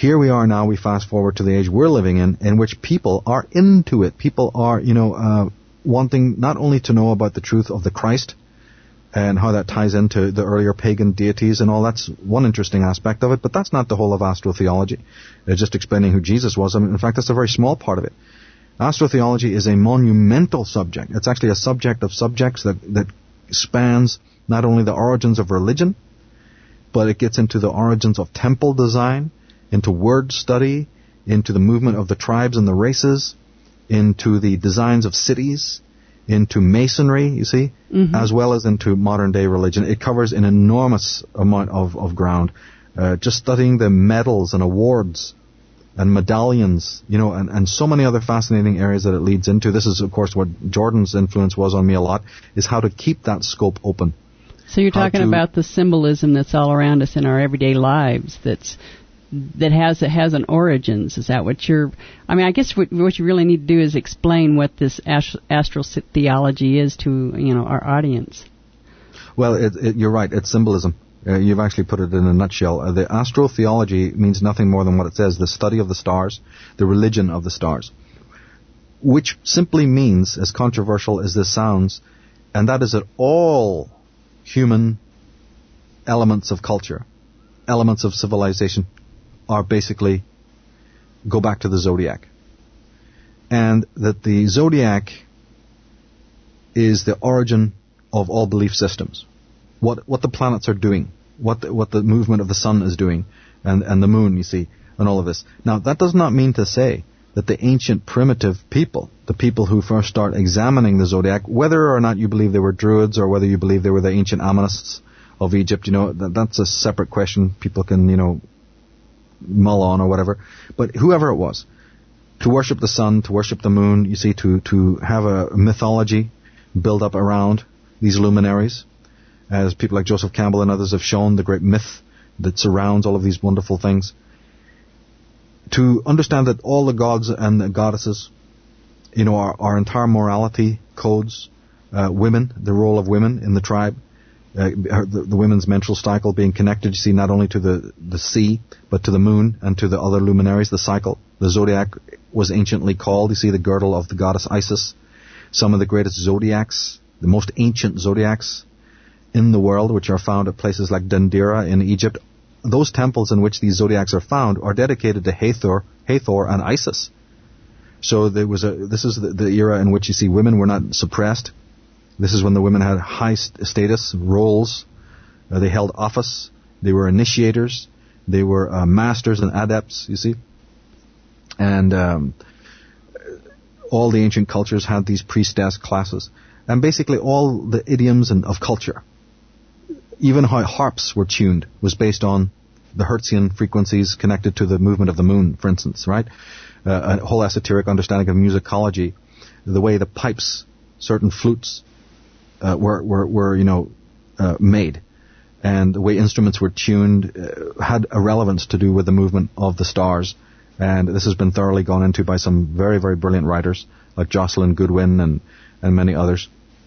here we are now, we fast forward to the age we're living in, in which people are into it. People are, you know, uh, wanting not only to know about the truth of the Christ and how that ties into the earlier pagan deities and all. That's one interesting aspect of it, but that's not the whole of astrotheology. It's just explaining who Jesus was. I mean, in fact, that's a very small part of it. Astrotheology is a monumental subject. It's actually a subject of subjects that, that spans not only the origins of religion, but it gets into the origins of temple design, into word study, into the movement of the tribes and the races, into the designs of cities, into masonry, you see, mm-hmm. as well as into modern day religion. It covers an enormous amount of, of ground. Uh, just studying the medals and awards and medallions, you know, and, and so many other fascinating areas that it leads into. This is, of course, what Jordan's influence was on me a lot, is how to keep that scope open. So you're talking to, about the symbolism that's all around us in our everyday lives that's that has it has an origins. Is that what you're... I mean, I guess what, what you really need to do is explain what this ast- astral theology is to, you know, our audience. Well, it, it, you're right. It's symbolism. Uh, you've actually put it in a nutshell. Uh, the astrotheology means nothing more than what it says, the study of the stars, the religion of the stars, which simply means, as controversial as this sounds, and that is that all human elements of culture, elements of civilization, are basically go back to the zodiac. And that the zodiac is the origin of all belief systems. What what the planets are doing, what the, what the movement of the sun is doing, and, and the moon, you see, and all of this. Now, that does not mean to say that the ancient primitive people, the people who first start examining the zodiac, whether or not you believe they were Druids or whether you believe they were the ancient Ammonists of Egypt, you know, that, that's a separate question. People can, you know, mull on or whatever. But whoever it was, to worship the sun, to worship the moon, you see, to, to have a mythology build up around these luminaries, as people like Joseph Campbell and others have shown, the great myth that surrounds all of these wonderful things. To understand that all the gods and the goddesses, you know, our, our entire morality codes, uh, women, the role of women in the tribe, uh, the, the women's menstrual cycle being connected, you see, not only to the, the sea, but to the moon and to the other luminaries, the cycle. The zodiac was anciently called, you see, the girdle of the goddess Isis. Some of the greatest zodiacs, the most ancient zodiacs in the world, which are found at places like Dendera in Egypt, those temples in which these zodiacs are found are dedicated to Hathor, Hathor and Isis. So there was a. This is the, the era in which you see women were not suppressed. This is when the women had high st- status, roles. Uh, they held office. They were initiators. They were uh, masters and adepts, you see. And um, all the ancient cultures had these priestess classes. And basically all the idioms and, of culture, even how harps were tuned, was based on the Hertzian frequencies connected to the movement of the moon, for instance, right? Uh, a whole esoteric understanding of musicology, the way the pipes, certain flutes, uh, were, were, were, you know, uh, made, and the way instruments were tuned uh, had a relevance to do with the movement of the stars. And this has been thoroughly gone into by some very, very brilliant writers like Jocelyn Goodwin and, and many others.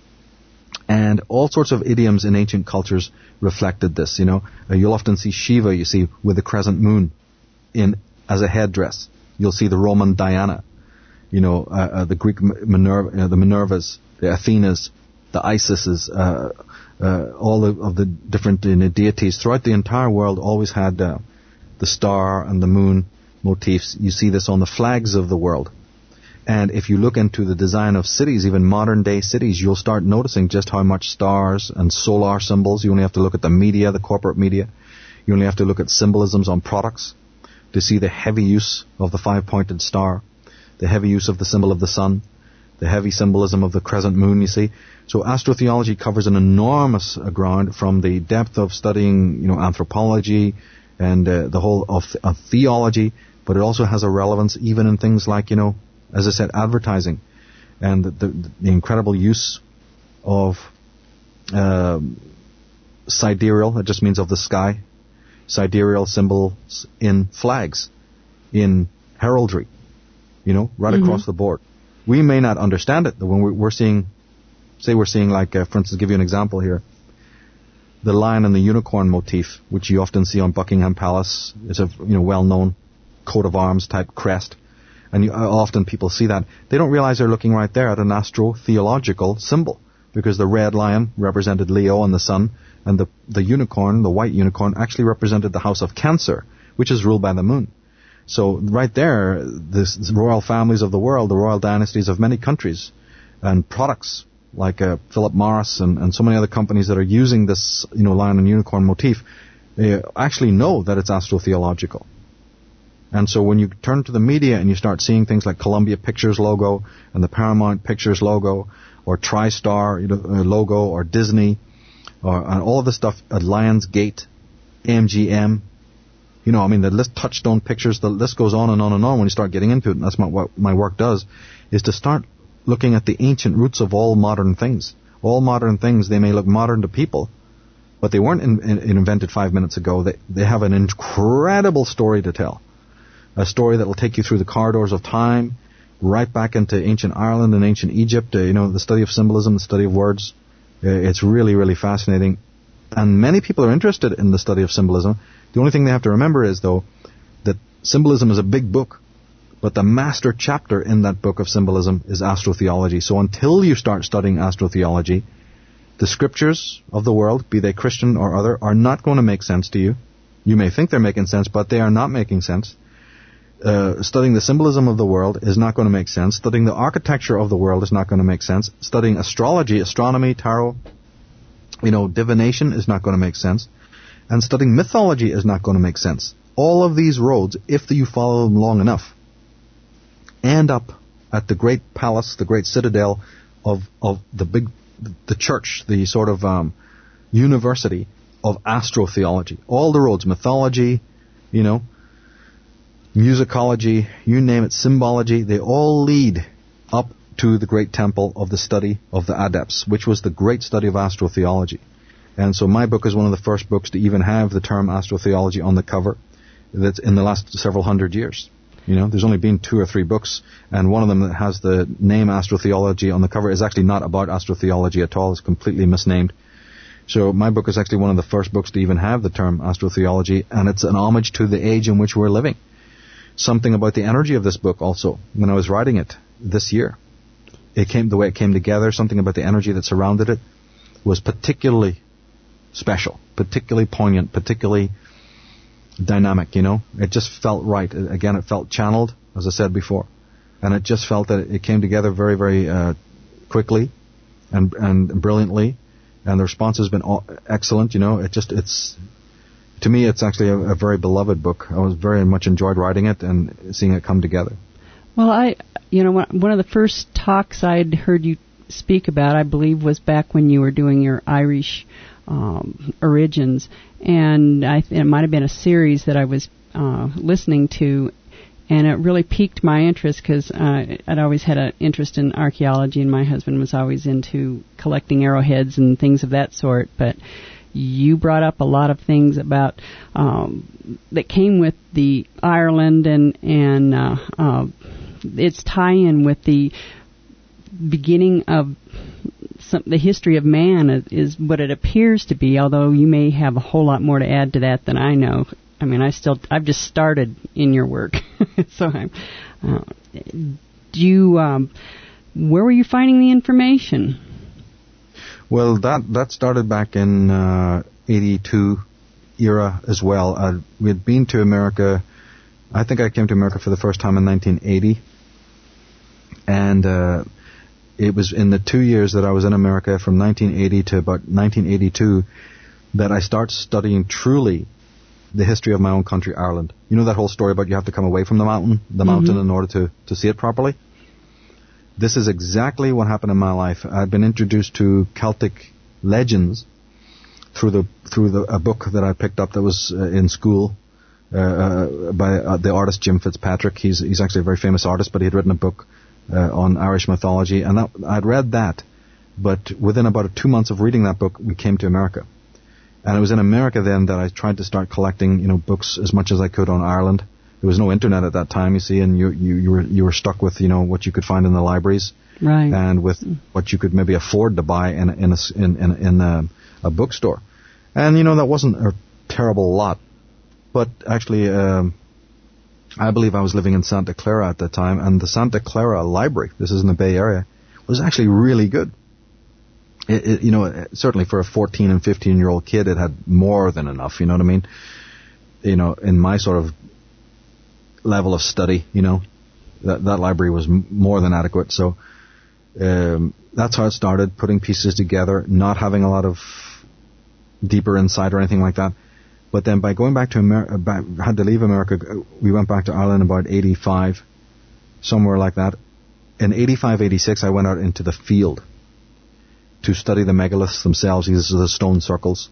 And all sorts of idioms in ancient cultures reflected this, you know. Uh, you'll often see Shiva, you see, with the crescent moon in as a headdress. You'll see the Roman Diana, you know, uh, uh, the Greek Minerva, uh, the Minervas, the Athenas, the Isises, uh, uh, all of, of the different you know, deities throughout the entire world always had uh, the star and the moon motifs. You see this on the flags of the world. And if you look into the design of cities, even modern day cities, you'll start noticing just how much stars and solar symbols. You only have to look at the media, the corporate media. You only have to look at symbolisms on products to see the heavy use of the five-pointed star, the heavy use of the symbol of the sun, the heavy symbolism of the crescent moon, you see. So astrotheology covers an enormous uh, ground, from the depth of studying, you know, anthropology and uh, the whole of, th- of theology, but it also has a relevance even in things like, you know, as I said, advertising, and the, the, the incredible use of uh, sidereal, it just means of the sky, sidereal symbols in flags, in heraldry, you know, right mm-hmm. across the board. We may not understand it, but when we're, we're seeing, say we're seeing like, uh, for instance, give you an example here, the lion and the unicorn motif, which you often see on Buckingham Palace, is a you know well-known coat of arms type crest. And you, uh, often people see that. They don't realize they're looking right there at an astro-theological symbol, because the red lion represented Leo and the sun, and the, the unicorn, the white unicorn, actually represented the house of Cancer, which is ruled by the moon. So right there, this, this royal families of the world, the royal dynasties of many countries, and products like uh, Philip Morris and, and so many other companies that are using this, you know, lion and unicorn motif, they actually know that it's astro-theological. And so when you turn to the media and you start seeing things like Columbia Pictures logo and the Paramount Pictures logo, or TriStar you know, logo, or Disney, or and all of this stuff at Lionsgate, M G M, you know, I mean, the list, Touchstone Pictures, the list goes on and on and on when you start getting into it. And that's my, what my work does, is to start looking at the ancient roots of all modern things. All modern things, they may look modern to people, but they weren't in, in, invented five minutes ago. They, they have an incredible story to tell. A story that will take you through the corridors of time, right back into ancient Ireland and ancient Egypt. Uh, you know, the study of symbolism, the study of words. Uh, it's really, really fascinating. And many people are interested in the study of symbolism. The only thing they have to remember is, though, that symbolism is a big book, but the master chapter in that book of symbolism is astrotheology. So until you start studying astrotheology, the scriptures of the world, be they Christian or other, are not going to make sense to you. You may think they're making sense, but they are not making sense. Uh, studying the symbolism of the world is not going to make sense. Studying the architecture of the world is not going to make sense. Studying astrology, astronomy, tarot, you know, divination is not going to make sense. And studying mythology is not going to make sense. All of these roads, if you follow them long enough, end up at the great palace, the great citadel of, of the big, the church, the sort of um, university of astrotheology. All the roads, mythology, you know, musicology, you name it, symbology, they all lead up to the great temple of the study of the adepts, which was the great study of astrotheology. And so my book is one of the first books to even have the term astrotheology on the cover. That's in the last several hundred years. You know, there's only been two or three books, and one of them that has the name astrotheology on the cover is actually not about astrotheology at all. It's completely misnamed. So my book is actually one of the first books to even have the term astrotheology, and it's an homage to the age in which we're living. Something about the energy of this book also, when I was writing it this year, it came, the way it came together, something about the energy that surrounded it was particularly special, particularly poignant, particularly dynamic, you know. It just felt right. Again, it felt channeled, as I said before. And it just felt that it came together very, very uh, quickly and and brilliantly. And the response has been excellent, you know. It just, it's, to me, it's actually a, a very beloved book. I was very much enjoyed writing it and seeing it come together. Well, I, you know, one of the first talks I'd heard you speak about, I believe, was back when you were doing your Irish um, origins, and I th- it might have been a series that I was uh, listening to, and it really piqued my interest because uh, I'd always had an interest in archaeology, and my husband was always into collecting arrowheads and things of that sort, but you brought up a lot of things about um, that came with the Ireland and and uh, uh, its tie-in with the beginning of some, the history of man is, is what it appears to be. Although you may have a whole lot more to add to that than I know. I mean, I still I've just started in your work, so I'm. Uh, do you? Um, where were you finding the information? Well, that that started back in uh, eighty-two era as well. Uh, we had been to America. I think I came to America for the first time in nineteen eighty, and uh, it was in the two years that I was in America, from nineteen eighty to about nineteen eighty-two, that I started studying truly the history of my own country, Ireland. You know that whole story about you have to come away from the mountain, the mm-hmm. mountain, in order to, to see it properly? This is exactly what happened in my life. I've been introduced to Celtic legends through the through the, a book that I picked up that was uh, in school uh, uh, by uh, the artist Jim Fitzpatrick. He's he's actually a very famous artist, but he had written a book uh, on Irish mythology, and that, I'd read that. But within about two months of reading that book, we came to America, and it was in America then that I tried to start collecting, you know, books as much as I could on Ireland. There was no internet at that time, you see, and you, you, you were you were stuck with, you know, what you could find in the libraries, right, and with what you could maybe afford to buy in in a, in, in, in a, a bookstore. And you know, that wasn't a terrible lot, but actually, um, I believe I was living in Santa Clara at that time, and the Santa Clara Library, this is in the Bay Area, was actually really good. It, it, you know, certainly for a fourteen and fifteen year old kid, it had more than enough, you know what I mean? You know, in my sort of level of study, you know, that, that library was m- more than adequate. So, um, that's how it started, putting pieces together, not having a lot of deeper insight or anything like that. But then by going back to America, back, had to leave America, we went back to Ireland about eighty-five, somewhere like that. In eighty-five, eighty-six, I went out into the field to study the megaliths themselves. These are the stone circles.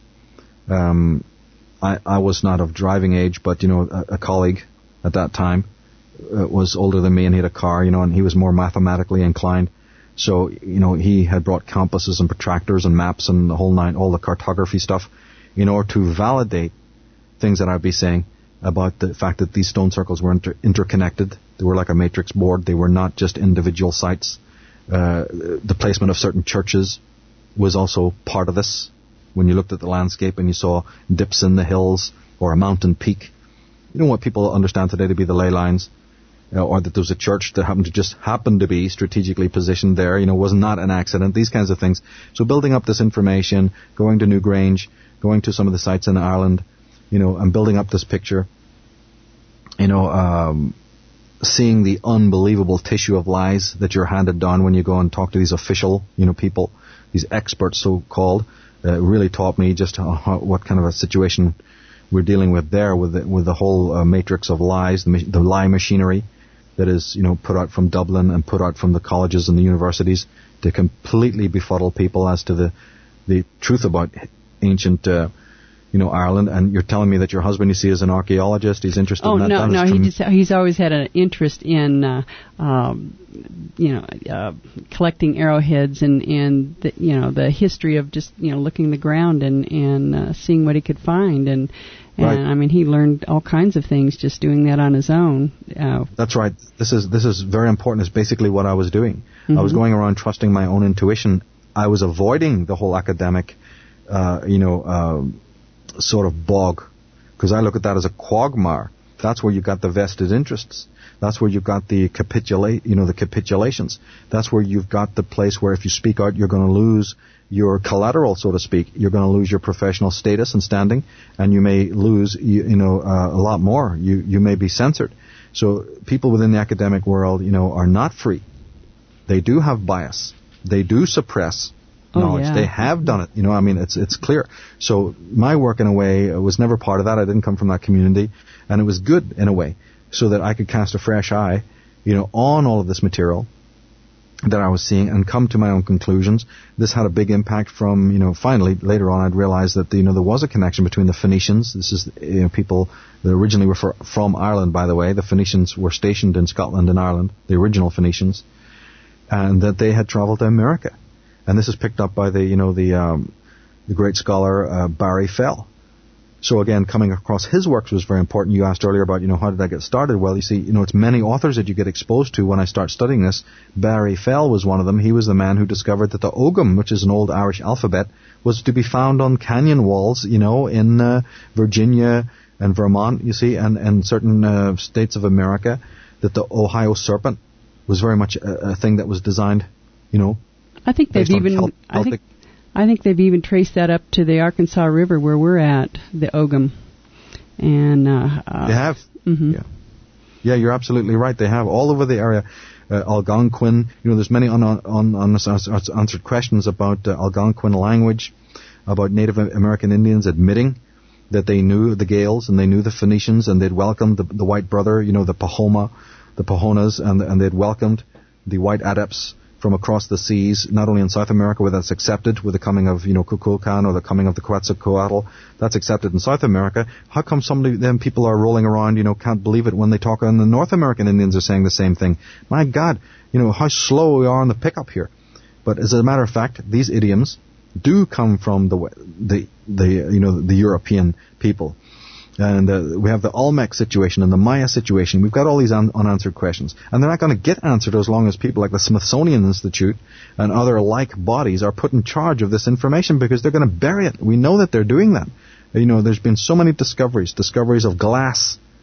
Um, I, I was not of driving age, but, you know, a, a colleague at that time uh, was older than me, and he had a car, you know, and he was more mathematically inclined. So, you know, he had brought compasses and protractors and maps and the whole nine, all the cartography stuff, in order to validate things that I'd be saying about the fact that these stone circles were inter- interconnected. They were like a matrix board. They were not just individual sites. Uh, the placement of certain churches was also part of this. When you looked at the landscape and you saw dips in the hills or a mountain peak, you know what people understand today to be the ley lines, uh, or that there was a church that happened to just happen to be strategically positioned there, you know, was not an accident, these kinds of things. So building up this information, going to Newgrange, going to some of the sites in Ireland, you know, and building up this picture, you know, um, seeing the unbelievable tissue of lies that you're handed down when you go and talk to these official, you know, people, these experts so-called, uh, really taught me just how, how, what kind of a situation we're dealing with there with the, with the whole uh, matrix of lies, the, the lie machinery that is, you know, put out from Dublin and put out from the colleges and the universities to completely befuddle people as to the, the truth about ancient uh, you know, Ireland. And you're telling me that your husband, you see, is an archaeologist. He's interested oh, in that. Oh, no, that no. He just, he's always had an interest in, uh, um, you know, uh, collecting arrowheads and, and the, you know, the history of just, you know, looking the ground and, and uh, seeing what he could find. And, and right. I mean, he learned all kinds of things just doing that on his own. Uh, That's right. This is this is very important. It's basically what I was doing. Mm-hmm. I was going around trusting my own intuition. I was avoiding the whole academic, uh, you know, uh, sort of bog, because I look at that as a quagmire. That's where you got the vested interests. That's where you've got the capitulate, you know, the capitulations. That's where you've got the place where if you speak out, you're going to lose your collateral, so to speak. You're going to lose your professional status and standing, and you may lose, you, you know, uh, a lot more. You you may be censored. So people within the academic world, you know, are not free. They do have bias. They do suppress knowledge. Oh, yeah. They have done it. You know, I mean, it's it's clear. So my work, in a way, was never part of that. I didn't come from that community, and it was good in a way, so that I could cast a fresh eye, you know, on all of this material that I was seeing and come to my own conclusions. This had a big impact from, you know, finally, later on, I'd realized that, you know, there was a connection between the Phoenicians. This is, you know, people that originally were for, from Ireland, by the way. The Phoenicians were stationed in Scotland and Ireland, the original Phoenicians, and that they had traveled to America. And this is picked up by the, you know, the, um, the great scholar, uh, Barry Fell. So again, coming across his works was very important. You asked earlier about, you know, how did I get started? Well, you see, you know, it's many authors that you get exposed to when I start studying this. Barry Fell was one of them. He was the man who discovered that the Ogham, which is an old Irish alphabet, was to be found on canyon walls, you know, in uh, Virginia and Vermont, you see, and, and certain uh, states of America, that the Ohio serpent was very much a, a thing that was designed, you know, I think they've even, Celt- I think, I think they've even traced that up to the Arkansas River where we're at, the Ogham. And, uh, uh, they have. Mm-hmm. Yeah. Yeah, you're absolutely right. They have all over the area. Uh, Algonquin, you know, there's many unanswered un- un- un- questions about uh, Algonquin language, about Native American Indians admitting that they knew the Gaels and they knew the Phoenicians and they'd welcomed the, the white brother, you know, the Pahoma, the Pahonas, and, and they'd welcomed the white adepts from across the seas, not only in South America where that's accepted with the coming of, you know, Kukulkan or the coming of the Quetzalcoatl, that's accepted in South America. How come some of them people are rolling around, you know, can't believe it when they talk, and the North American Indians are saying the same thing? My God, you know, how slow we are on the pickup here. But as a matter of fact, these idioms do come from the, the, the you know, the European people. And uh, we have the Olmec situation and the Maya situation. We've got all these un- unanswered questions. And they're not going to get answered as long as people like the Smithsonian Institute and other like bodies are put in charge of this information, because they're going to bury it. We know that they're doing that. You know, there's been so many discoveries, discoveries of glass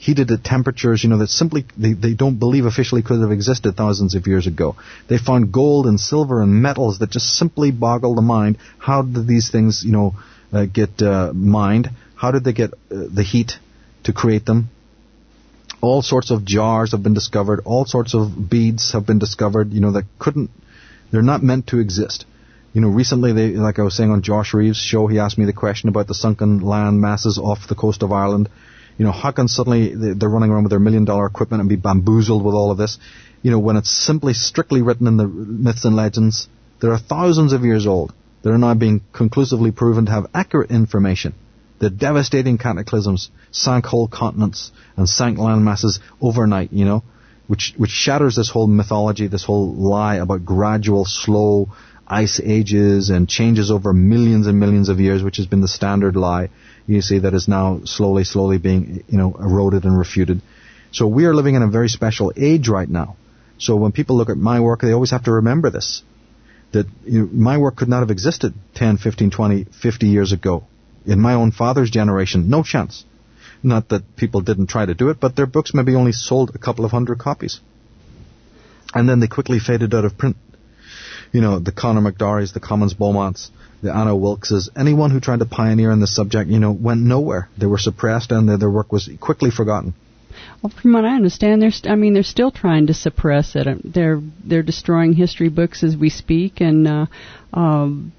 heated at temperatures, you know, that simply they, they don't believe officially could have existed thousands of years ago. They found gold and silver and metals that just simply boggle the mind. How did these things, you know, uh, get uh, mined? How did they get uh, the heat to create them? All sorts of jars have been discovered. All sorts of beads have been discovered, you know, that couldn't, they're not meant to exist. You know, recently, they, like I was saying on Josh Reeves' show, he asked me the question about the sunken land masses off the coast of Ireland. You know, how can suddenly they're running around with their million dollar equipment and be bamboozled with all of this? You know, when it's simply strictly written in the myths and legends that are thousands of years old, that are now being conclusively proven to have accurate information. The devastating cataclysms sank whole continents and sank land masses overnight, you know, which which shatters this whole mythology, this whole lie about gradual, slow ice ages and changes over millions and millions of years, which has been the standard lie, you see, that is now slowly, slowly being, you know, eroded and refuted. So we are living in a very special age right now. So when people look at my work, they always have to remember this, that you know, my work could not have existed ten, fifteen, twenty, fifty years ago. In my own father's generation, no chance. Not that people didn't try to do it, but their books maybe only sold a couple of hundred copies. And then they quickly faded out of print. You know, the Conor McDorries, the Commons Beaumonts, the Anna Wilkes, anyone who tried to pioneer in this subject, you know, went nowhere. They were suppressed and their, their work was quickly forgotten. Well, from what I understand, they're st- I mean, they're still trying to suppress it. They're they're destroying history books as we speak, and uh, um,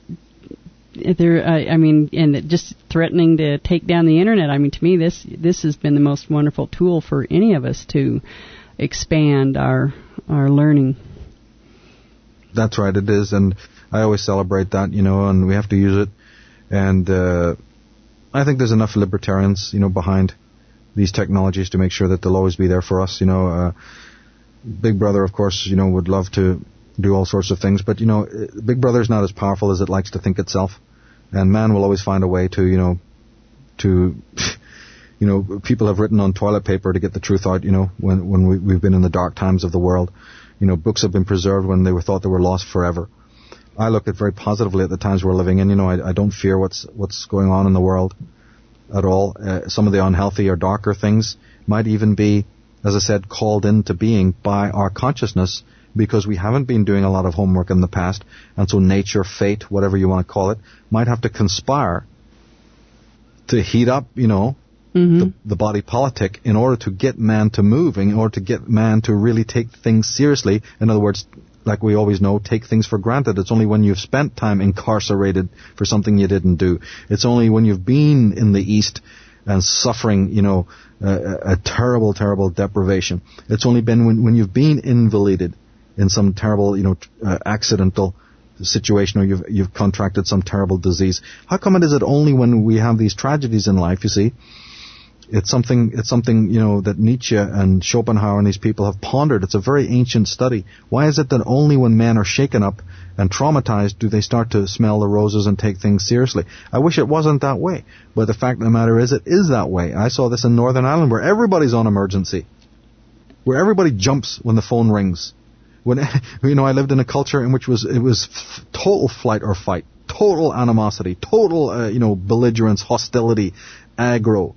they're I, I mean, and just threatening to take down the internet. I mean, to me, this this has been the most wonderful tool for any of us to expand our our learning. That's right, it is, and I always celebrate that, you know, and we have to use it. And uh, I think there's enough libertarians, you know, behind these technologies to make sure that they'll always be there for us. You know, uh, Big Brother, of course, you know, would love to do all sorts of things, but, you know, Big Brother's not as powerful as it likes to think itself, and man will always find a way to, you know, to, you know, people have written on toilet paper to get the truth out, you know, when, when we, we've been in the dark times of the world. You know, books have been preserved when they were thought they were lost forever. I look at very positively at the times we're living in. You know, I, I don't fear what's what's going on in the world at all. Uh, some of the unhealthy or darker things might even be, as I said, called into being by our consciousness because we haven't been doing a lot of homework in the past. And so nature, fate, whatever you want to call it, might have to conspire to heat up, you know, Mm-hmm. The, the body politic in order to get man to move, in order to get man to really take things seriously. In other words, like we always know, take things for granted. It's only when you've spent time incarcerated for something you didn't do. It's only when you've been in the East and suffering, you know, a, a terrible, terrible deprivation. It's only been when, when you've been invalided in some terrible, you know, uh, accidental situation, or you've you've contracted some terrible disease. How come it is it only when we have these tragedies in life, you see? It's something, it's something, you know, that Nietzsche and Schopenhauer and these people have pondered. It's a very ancient study. Why is it that only when men are shaken up and traumatized do they start to smell the roses and take things seriously? I wish it wasn't that way. But the fact of the matter is, it is that way. I saw this in Northern Ireland where everybody's on emergency. Where everybody jumps when the phone rings. When, you know, I lived in a culture in which was, it was f- total flight or fight. Total animosity. Total, uh, you know, belligerence, hostility, aggro.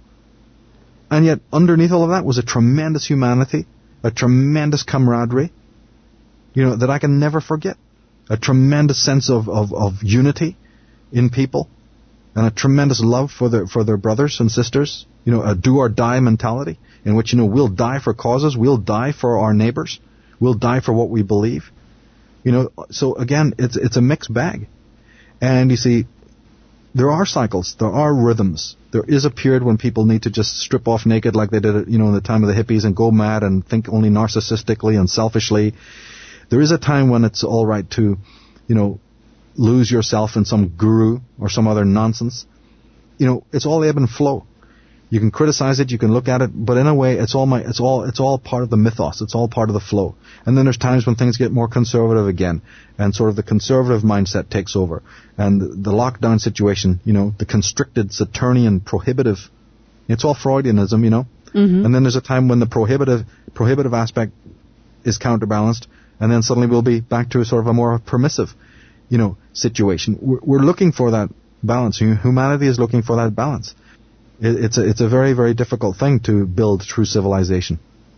And yet, underneath all of that was a tremendous humanity, a tremendous camaraderie, you know, that I can never forget. A tremendous sense of, of, of unity in people, and a tremendous love for their, for their brothers and sisters, you know, a do-or-die mentality, in which, you know, we'll die for causes, we'll die for our neighbors, we'll die for what we believe. You know, so again, it's, it's a mixed bag. And you see, there are cycles, there are rhythms. There is a period when people need to just strip off naked like they did, you know, in the time of the hippies and go mad and think only narcissistically and selfishly. There is a time when it's all right to, you know, lose yourself in some guru or some other nonsense. You know, it's all ebb and flow. You can criticize it, you can look at it, but in a way, it's all my, it's all, it's all part of the mythos. It's all part of the flow. And then there's times when things get more conservative again, and sort of the conservative mindset takes over. And the lockdown situation, you know, the constricted, Saturnian, prohibitive, it's all Freudianism, you know. Mm-hmm. And then there's a time when the prohibitive, prohibitive aspect is counterbalanced, and then suddenly we'll be back to a sort of a more permissive, you know, situation. We're, we're looking for that balance. Humanity is looking for that balance. It, it's a, it's a very, very difficult thing to build true civilization.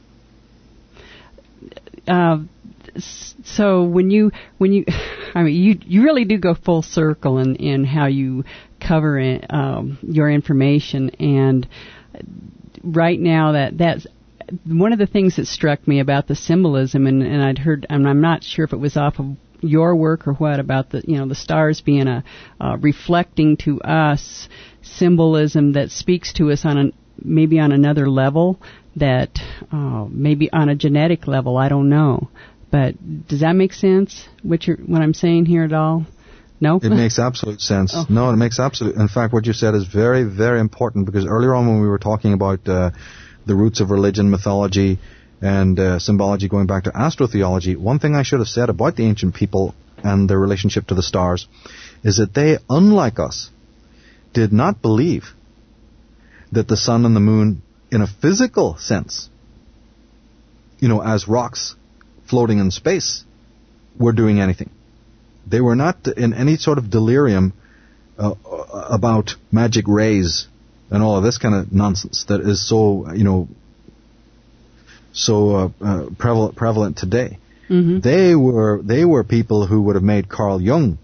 Uh, so when you, when you, I mean, you, you really do go full circle in, in how you cover it, um, your information. And right now that, that's one of the things that struck me about the symbolism, and, and I'd heard, and I'm not sure if it was off of your work or what, about the, you know, the stars being a, uh, reflecting to us symbolism that speaks to us on an, maybe on another level, that uh, maybe on a genetic level, I don't know. But does that make sense, what, you're, what I'm saying here at all? No? It makes absolute sense. Oh. No, it makes absolute... In fact, what you said is very, very important, because earlier on when we were talking about uh, the roots of religion, mythology, and uh, symbology going back to astrotheology, one thing I should have said about the ancient people and their relationship to the stars is that they, unlike us, did not believe that the sun and the moon, in a physical sense, you know, as rocks floating in space, were doing anything. They were not in any sort of delirium uh, about magic rays and all of this kind of nonsense that is so, you know, so uh, uh, prevalent, prevalent today. Mm-hmm. They were they were people who would have made Carl Jung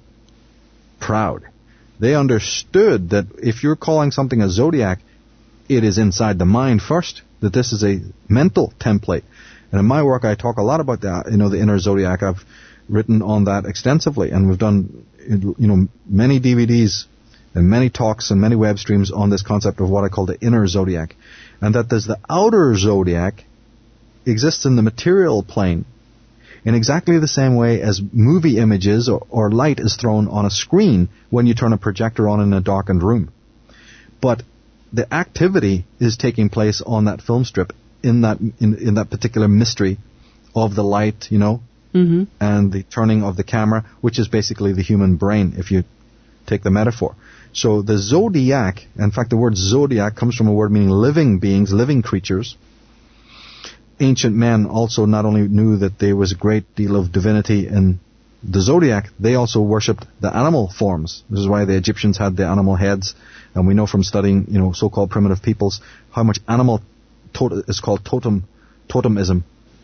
proud. They understood that if you're calling something a zodiac, it is inside the mind first, that this is a mental template. And in my work, I talk a lot about that, you know, the inner zodiac. I've written on that extensively, and we've done, you know, many D V Ds and many talks and many web streams on this concept of what I call the inner zodiac. And that there's the outer zodiac exists in the material plane in exactly the same way as movie images or, or light is thrown on a screen when you turn a projector on in a darkened room. But the activity is taking place on that film strip in that in, in that particular mystery of the light, you know, mm-hmm. and the turning of the camera, which is basically the human brain, if you take the metaphor. So the zodiac, in fact, the word zodiac comes from a word meaning living beings, living creatures. Ancient men also not only knew that there was a great deal of divinity in the zodiac, they also worshipped the animal forms. This is why the Egyptians had the animal heads, and we know from studying, you know, so-called primitive peoples, how much animal to- is called totem, totemism,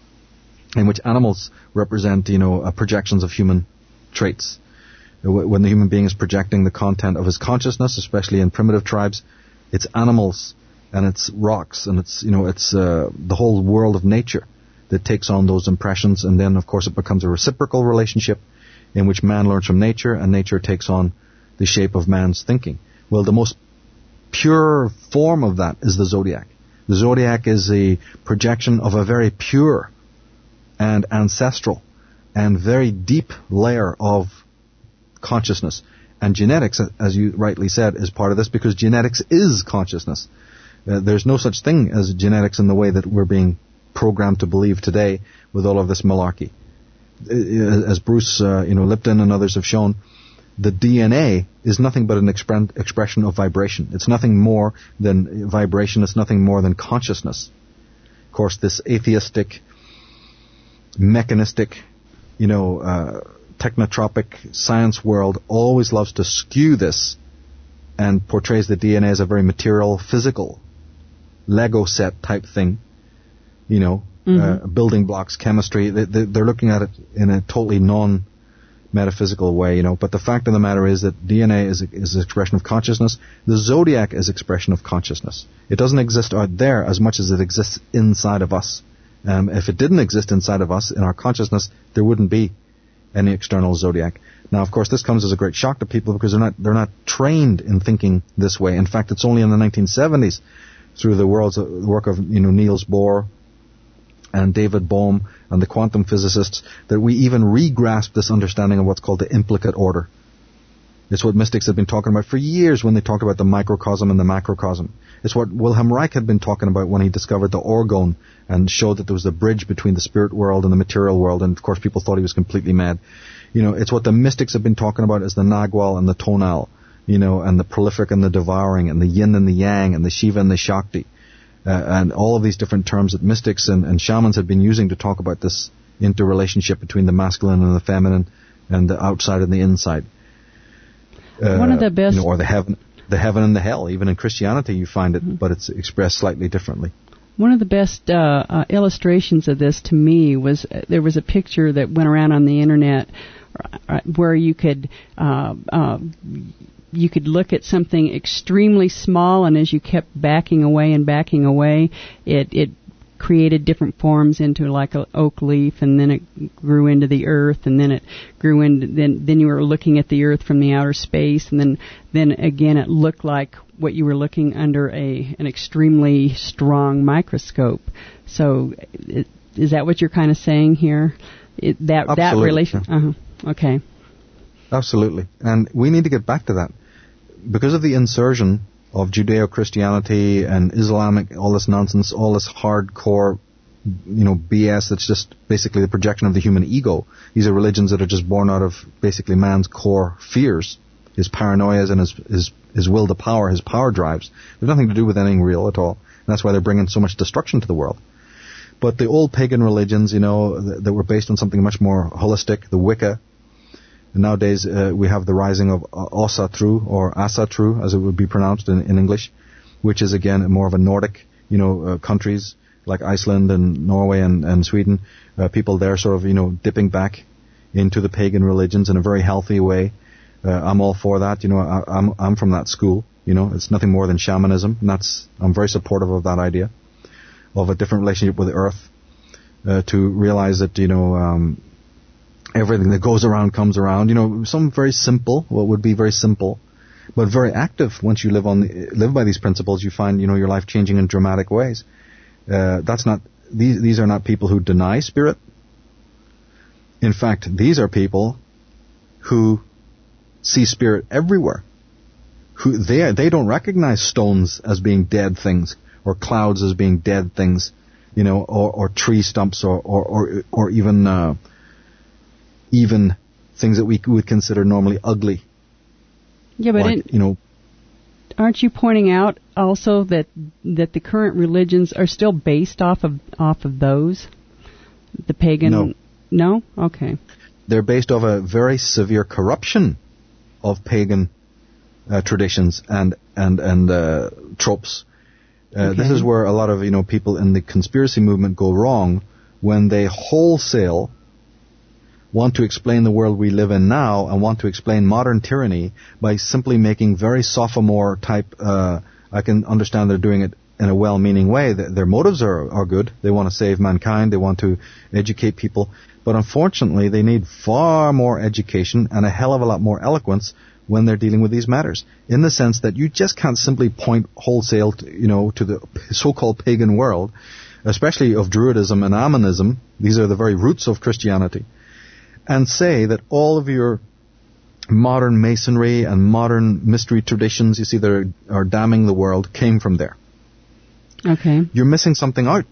in which animals represent, you know, uh, projections of human traits. When the human being is projecting the content of his consciousness, especially in primitive tribes, it's animals and it's rocks and it's, you know, it's uh, the whole world of nature that takes on those impressions, and then, of course, it becomes a reciprocal relationship in which man learns from nature and nature takes on the shape of man's thinking. Well, the most pure form of that is the zodiac. The zodiac is a projection of a very pure and ancestral and very deep layer of consciousness. And genetics, as you rightly said, is part of this, because genetics is consciousness. Uh, there's no such thing as genetics in the way that we're being programmed to believe today with all of this malarkey. As Bruce, uh, you know, Lipton and others have shown, the D N A is nothing but an expre- expression of vibration. It's nothing more than vibration. It's nothing more than consciousness. Of course, this atheistic, mechanistic, you know, uh, technotropic science world always loves to skew this and portrays the D N A as a very material, physical, Lego set type thing. You know, mm-hmm. uh, building blocks, chemistry. They, they, they're looking at it in a totally non-metaphysical way, you know. But the fact of the matter is that D N A is, is an expression of consciousness. The zodiac is expression of consciousness. It doesn't exist out there as much as it exists inside of us. Um, if it didn't exist inside of us, in our consciousness, there wouldn't be any external zodiac. Now, of course, this comes as a great shock to people because they're not they're not trained in thinking this way. In fact, it's only in the nineteen seventies, through the world's uh, work of, you know, Niels Bohr and David Bohm and the quantum physicists, that we even re-grasp this understanding of what's called the implicate order. It's what mystics have been talking about for years when they talk about the microcosm and the macrocosm. It's what Wilhelm Reich had been talking about when he discovered the orgone and showed that there was a bridge between the spirit world and the material world, and of course people thought he was completely mad. You know, it's what the mystics have been talking about as the Nagual and the Tonal, you know, and the prolific and the devouring, and the yin and the yang, and the Shiva and the Shakti. Uh, and all of these different terms that mystics and, and shamans have been using to talk about this interrelationship between the masculine and the feminine, and the outside and the inside. Uh, one of the best, you know, or the heaven. the heaven and the hell. Even in Christianity you find it, mm-hmm. but it's expressed slightly differently. One of the best uh, uh, illustrations of this to me was uh, there was a picture that went around on the internet uh, where you could uh, uh, you could look at something extremely small, and as you kept backing away and backing away, it it created different forms into like an oak leaf, and then it grew into the earth, and then it grew into then then you were looking at the earth from the outer space, and then then again it looked like what you were looking under a an extremely strong microscope. So it, is that what you're kind of saying here? It, that Absolutely. that relation? Yeah. Uh-huh. Okay. Absolutely, and we need to get back to that because of the insertion of Judeo-Christianity and Islamic, all this nonsense, all this hardcore, you know, B S that's just basically the projection of the human ego. These are religions that are just born out of basically man's core fears, his paranoias and his his, his will to power, his power drives. They have nothing to do with anything real at all. And that's why they're bringing so much destruction to the world. But the old pagan religions, you know, that, that were based on something much more holistic, the Wicca. And nowadays, uh, we have the rising of uh, Asatru, or Asatru, as it would be pronounced in, in English, which is, again, more of a Nordic, you know, uh, countries like Iceland and Norway and, and Sweden. Uh, people there sort of, you know, dipping back into the pagan religions in a very healthy way. Uh, I'm all for that. You know, I, I'm, I'm from that school. You know, it's nothing more than shamanism. And that's, I'm very supportive of that idea, of a different relationship with the earth, uh, to realize that, you know, um, everything that goes around comes around. You know, some very simple, what would be very simple, but very active. Once you live on the, live by these principles, you find, you know, your life changing in dramatic ways. Uh, that's not, these, these are not people who deny spirit. In fact, these are people who see spirit everywhere. Who, they, they don't recognize stones as being dead things, or clouds as being dead things, you know, or, or tree stumps, or, or, or, or even, uh, even things that we would consider normally ugly. Yeah, but like, it, you know, aren't you pointing out also that that the current religions are still based off of off of those, the pagan? No. No? Okay. They're based off a very severe corruption of pagan uh, traditions and and and uh, tropes. Uh, okay. This is where a lot of, you know, people in the conspiracy movement go wrong when they wholesale want to explain the world we live in now and want to explain modern tyranny by simply making very sophomore type, uh, I can understand they're doing it in a well-meaning way. Their motives are, are good. They want to save mankind. They want to educate people. But unfortunately, they need far more education and a hell of a lot more eloquence when they're dealing with these matters. In the sense that you just can't simply point wholesale, to, you know, to the so-called pagan world, especially of Druidism and Aminism. These are the very roots of Christianity. And say that all of your modern masonry and modern mystery traditions, you see, that are, are damning the world, came from there. Okay. You're missing something out.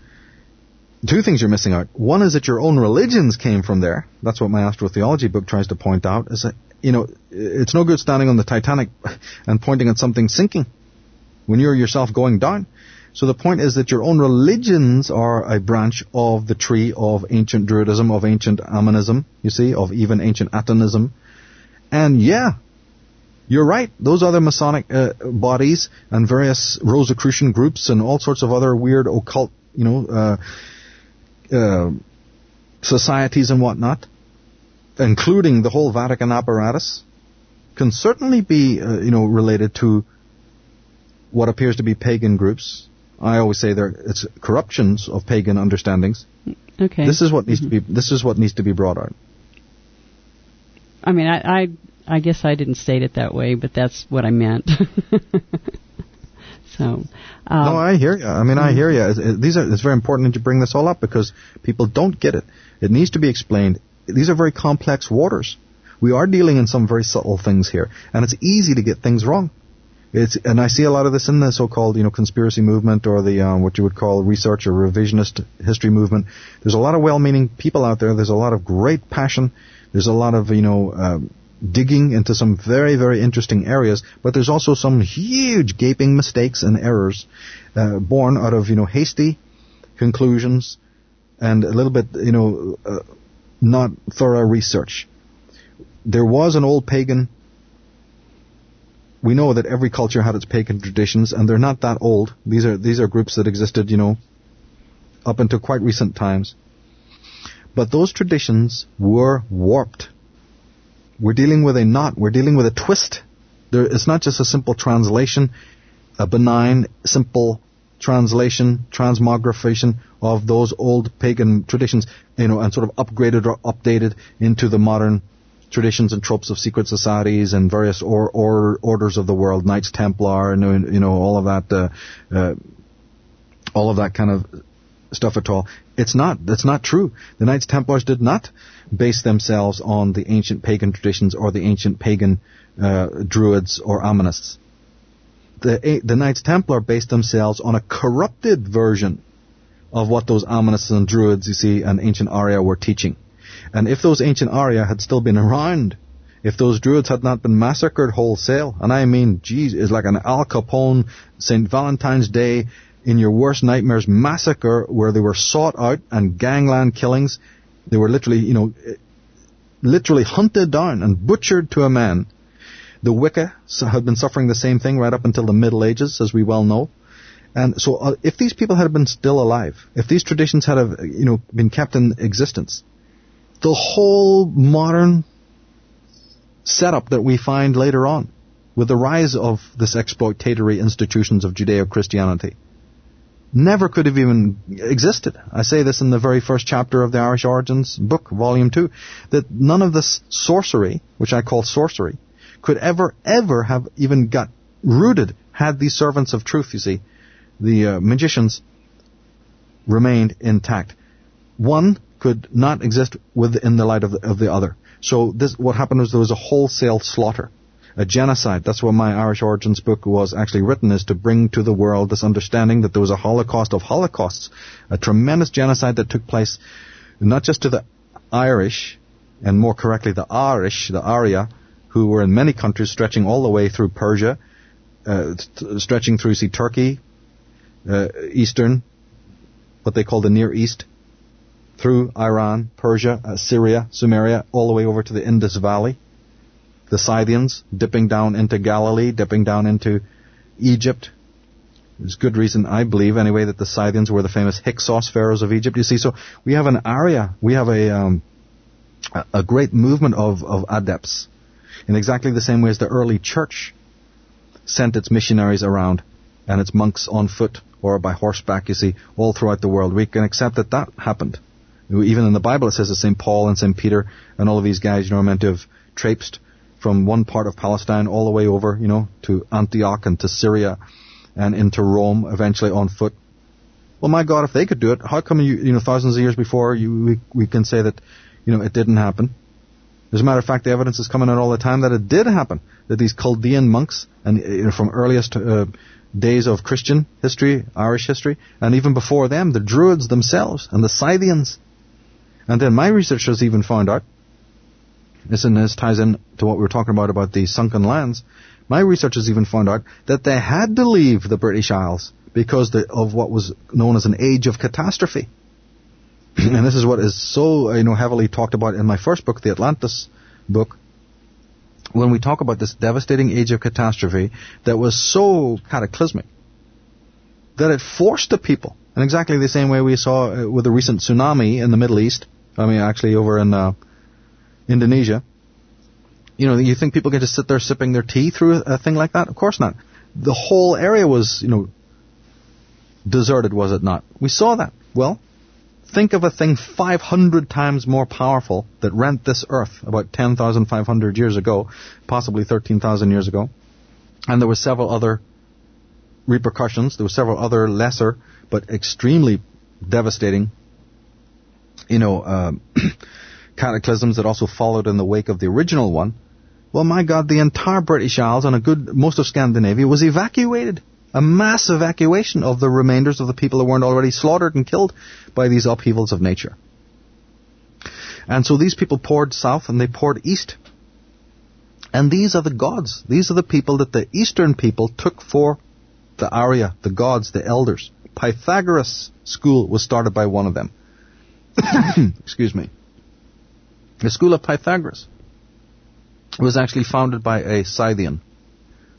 Two things you're missing out. One is that your own religions came from there. That's what my astrotheology book tries to point out, is that, you know, it's no good standing on the Titanic and pointing at something sinking when you're yourself going down. So the point is that your own religions are a branch of the tree of ancient Druidism, of ancient Aminism, you see, of even ancient Atonism. And yeah, you're right. Those other Masonic uh, bodies and various Rosicrucian groups and all sorts of other weird occult, you know, uh, uh, societies and whatnot, including the whole Vatican apparatus, can certainly be, uh, you know, related to what appears to be pagan groups. I always say there it's corruptions of pagan understandings. Okay. This is what needs mm-hmm. to be. This is what needs to be brought out. I mean, I, I, I guess I didn't state it that way, but that's what I meant. so. Um, no, I hear you. I mean, mm-hmm. I hear you. It, it, these are. It's very important that you bring this all up because people don't get it. It needs to be explained. These are very complex waters. We are dealing in some very subtle things here, and it's easy to get things wrong. It's, and I see a lot of this in the so-called, you know, conspiracy movement or the, um, what you would call research or revisionist history movement. There's a lot of well-meaning people out there. There's a lot of great passion. There's a lot of, you know, uh, digging into some very, very interesting areas. But there's also some huge gaping mistakes and errors, uh, born out of, you know, hasty conclusions and a little bit, you know, uh, not thorough research. There was an old pagan we know that every culture had its pagan traditions, and they're not that old. These are these are groups that existed, you know, up until quite recent times. But those traditions were warped. We're dealing with a knot. We're dealing with a twist. There, it's not just a simple translation, a benign, simple translation, transmogrification of those old pagan traditions, you know, and sort of upgraded or updated into the modern traditions and tropes of secret societies and various or, or orders of the world, Knights Templar, and you know all of that, uh, uh, all of that kind of stuff at all. It's not. That's not true. The Knights Templars did not base themselves on the ancient pagan traditions or the ancient pagan uh, druids or Ammonists. The, the Knights Templar based themselves on a corrupted version of what those Ammonists and druids, you see, and ancient Arya were teaching. And if those ancient Arya had still been around, if those druids had not been massacred wholesale, and I mean, geez, it's like an Al Capone, Saint Valentine's Day, in your worst nightmares massacre where they were sought out and gangland killings. They were literally, you know, literally hunted down and butchered to a man. The Wicca had been suffering the same thing right up until the Middle Ages, as we well know. And so uh, if these people had been still alive, if these traditions had, have, you know, been kept in existence, the whole modern setup that we find later on with the rise of this exploitatory institutions of Judeo-Christianity never could have even existed. I say this in the very first chapter of the Irish Origins book, volume two, that none of this sorcery, which I call sorcery, could ever, ever have even got rooted had these servants of truth, you see, the uh, magicians, remained intact. One could not exist within the light of the, of the other. So this, what happened was there was a wholesale slaughter. A genocide. That's what my Irish Origins book was actually written, is to bring to the world this understanding that there was a holocaust of holocausts, a tremendous genocide that took place not just to the Irish, and more correctly the Irish, the Arya, who were in many countries stretching all the way through Persia, uh, t- stretching through, see, Turkey, uh, Eastern, what they call the Near East, through Iran, Persia, uh, Syria, Sumeria, all the way over to the Indus Valley. The Scythians, dipping down into Galilee, dipping down into Egypt. There's good reason, I believe, anyway, that the Scythians were the famous Hyksos pharaohs of Egypt. You see, so we have an area, we have a um, a great movement of, of adepts, in exactly the same way as the early church sent its missionaries around and its monks on foot or by horseback, you see, all throughout the world. We can accept that that happened. Even in the Bible it says that Saint Paul and Saint Peter and all of these guys, you know, are meant to have traipsed from one part of Palestine all the way over, you know, to Antioch and to Syria and into Rome, eventually on foot. Well, my God, if they could do it, how come you, you know, thousands of years before, you, we, we can say that, you know, it didn't happen? As a matter of fact, the evidence is coming out all the time that it did happen. That these Chaldean monks, and you know, from earliest uh, days of Christian history, Irish history, and even before them, the Druids themselves and the Scythians. And then my research has even found out, this, and this ties in to what we were talking about, about the sunken lands. My research has even found out that they had to leave the British Isles because the, of what was known as an age of catastrophe. And this is what is so, you know, heavily talked about in my first book, the Atlantis book, when we talk about this devastating age of catastrophe that was so cataclysmic that it forced the people, in exactly the same way we saw with the recent tsunami in the Middle East, I mean, actually over in uh, Indonesia. You know, you think people can just sit there sipping their tea through a, a thing like that? Of course not. The whole area was, you know, deserted, was it not? We saw that. Well, think of a thing five hundred times more powerful that rent this earth about ten thousand five hundred years ago, possibly thirteen thousand years ago. And there were several other repercussions. There were several other lesser but extremely devastating, you know, uh, cataclysms that also followed in the wake of the original one. Well, my God, the entire British Isles and a good most of Scandinavia was evacuated. A mass evacuation of the remainders of the people that weren't already slaughtered and killed by these upheavals of nature. And so these people poured south and they poured east. And these are the gods. These are the people that the Eastern people took for the Arya, the gods, the elders. Pythagoras school was started by one of them. Excuse me. The school of Pythagoras was actually founded by a Scythian.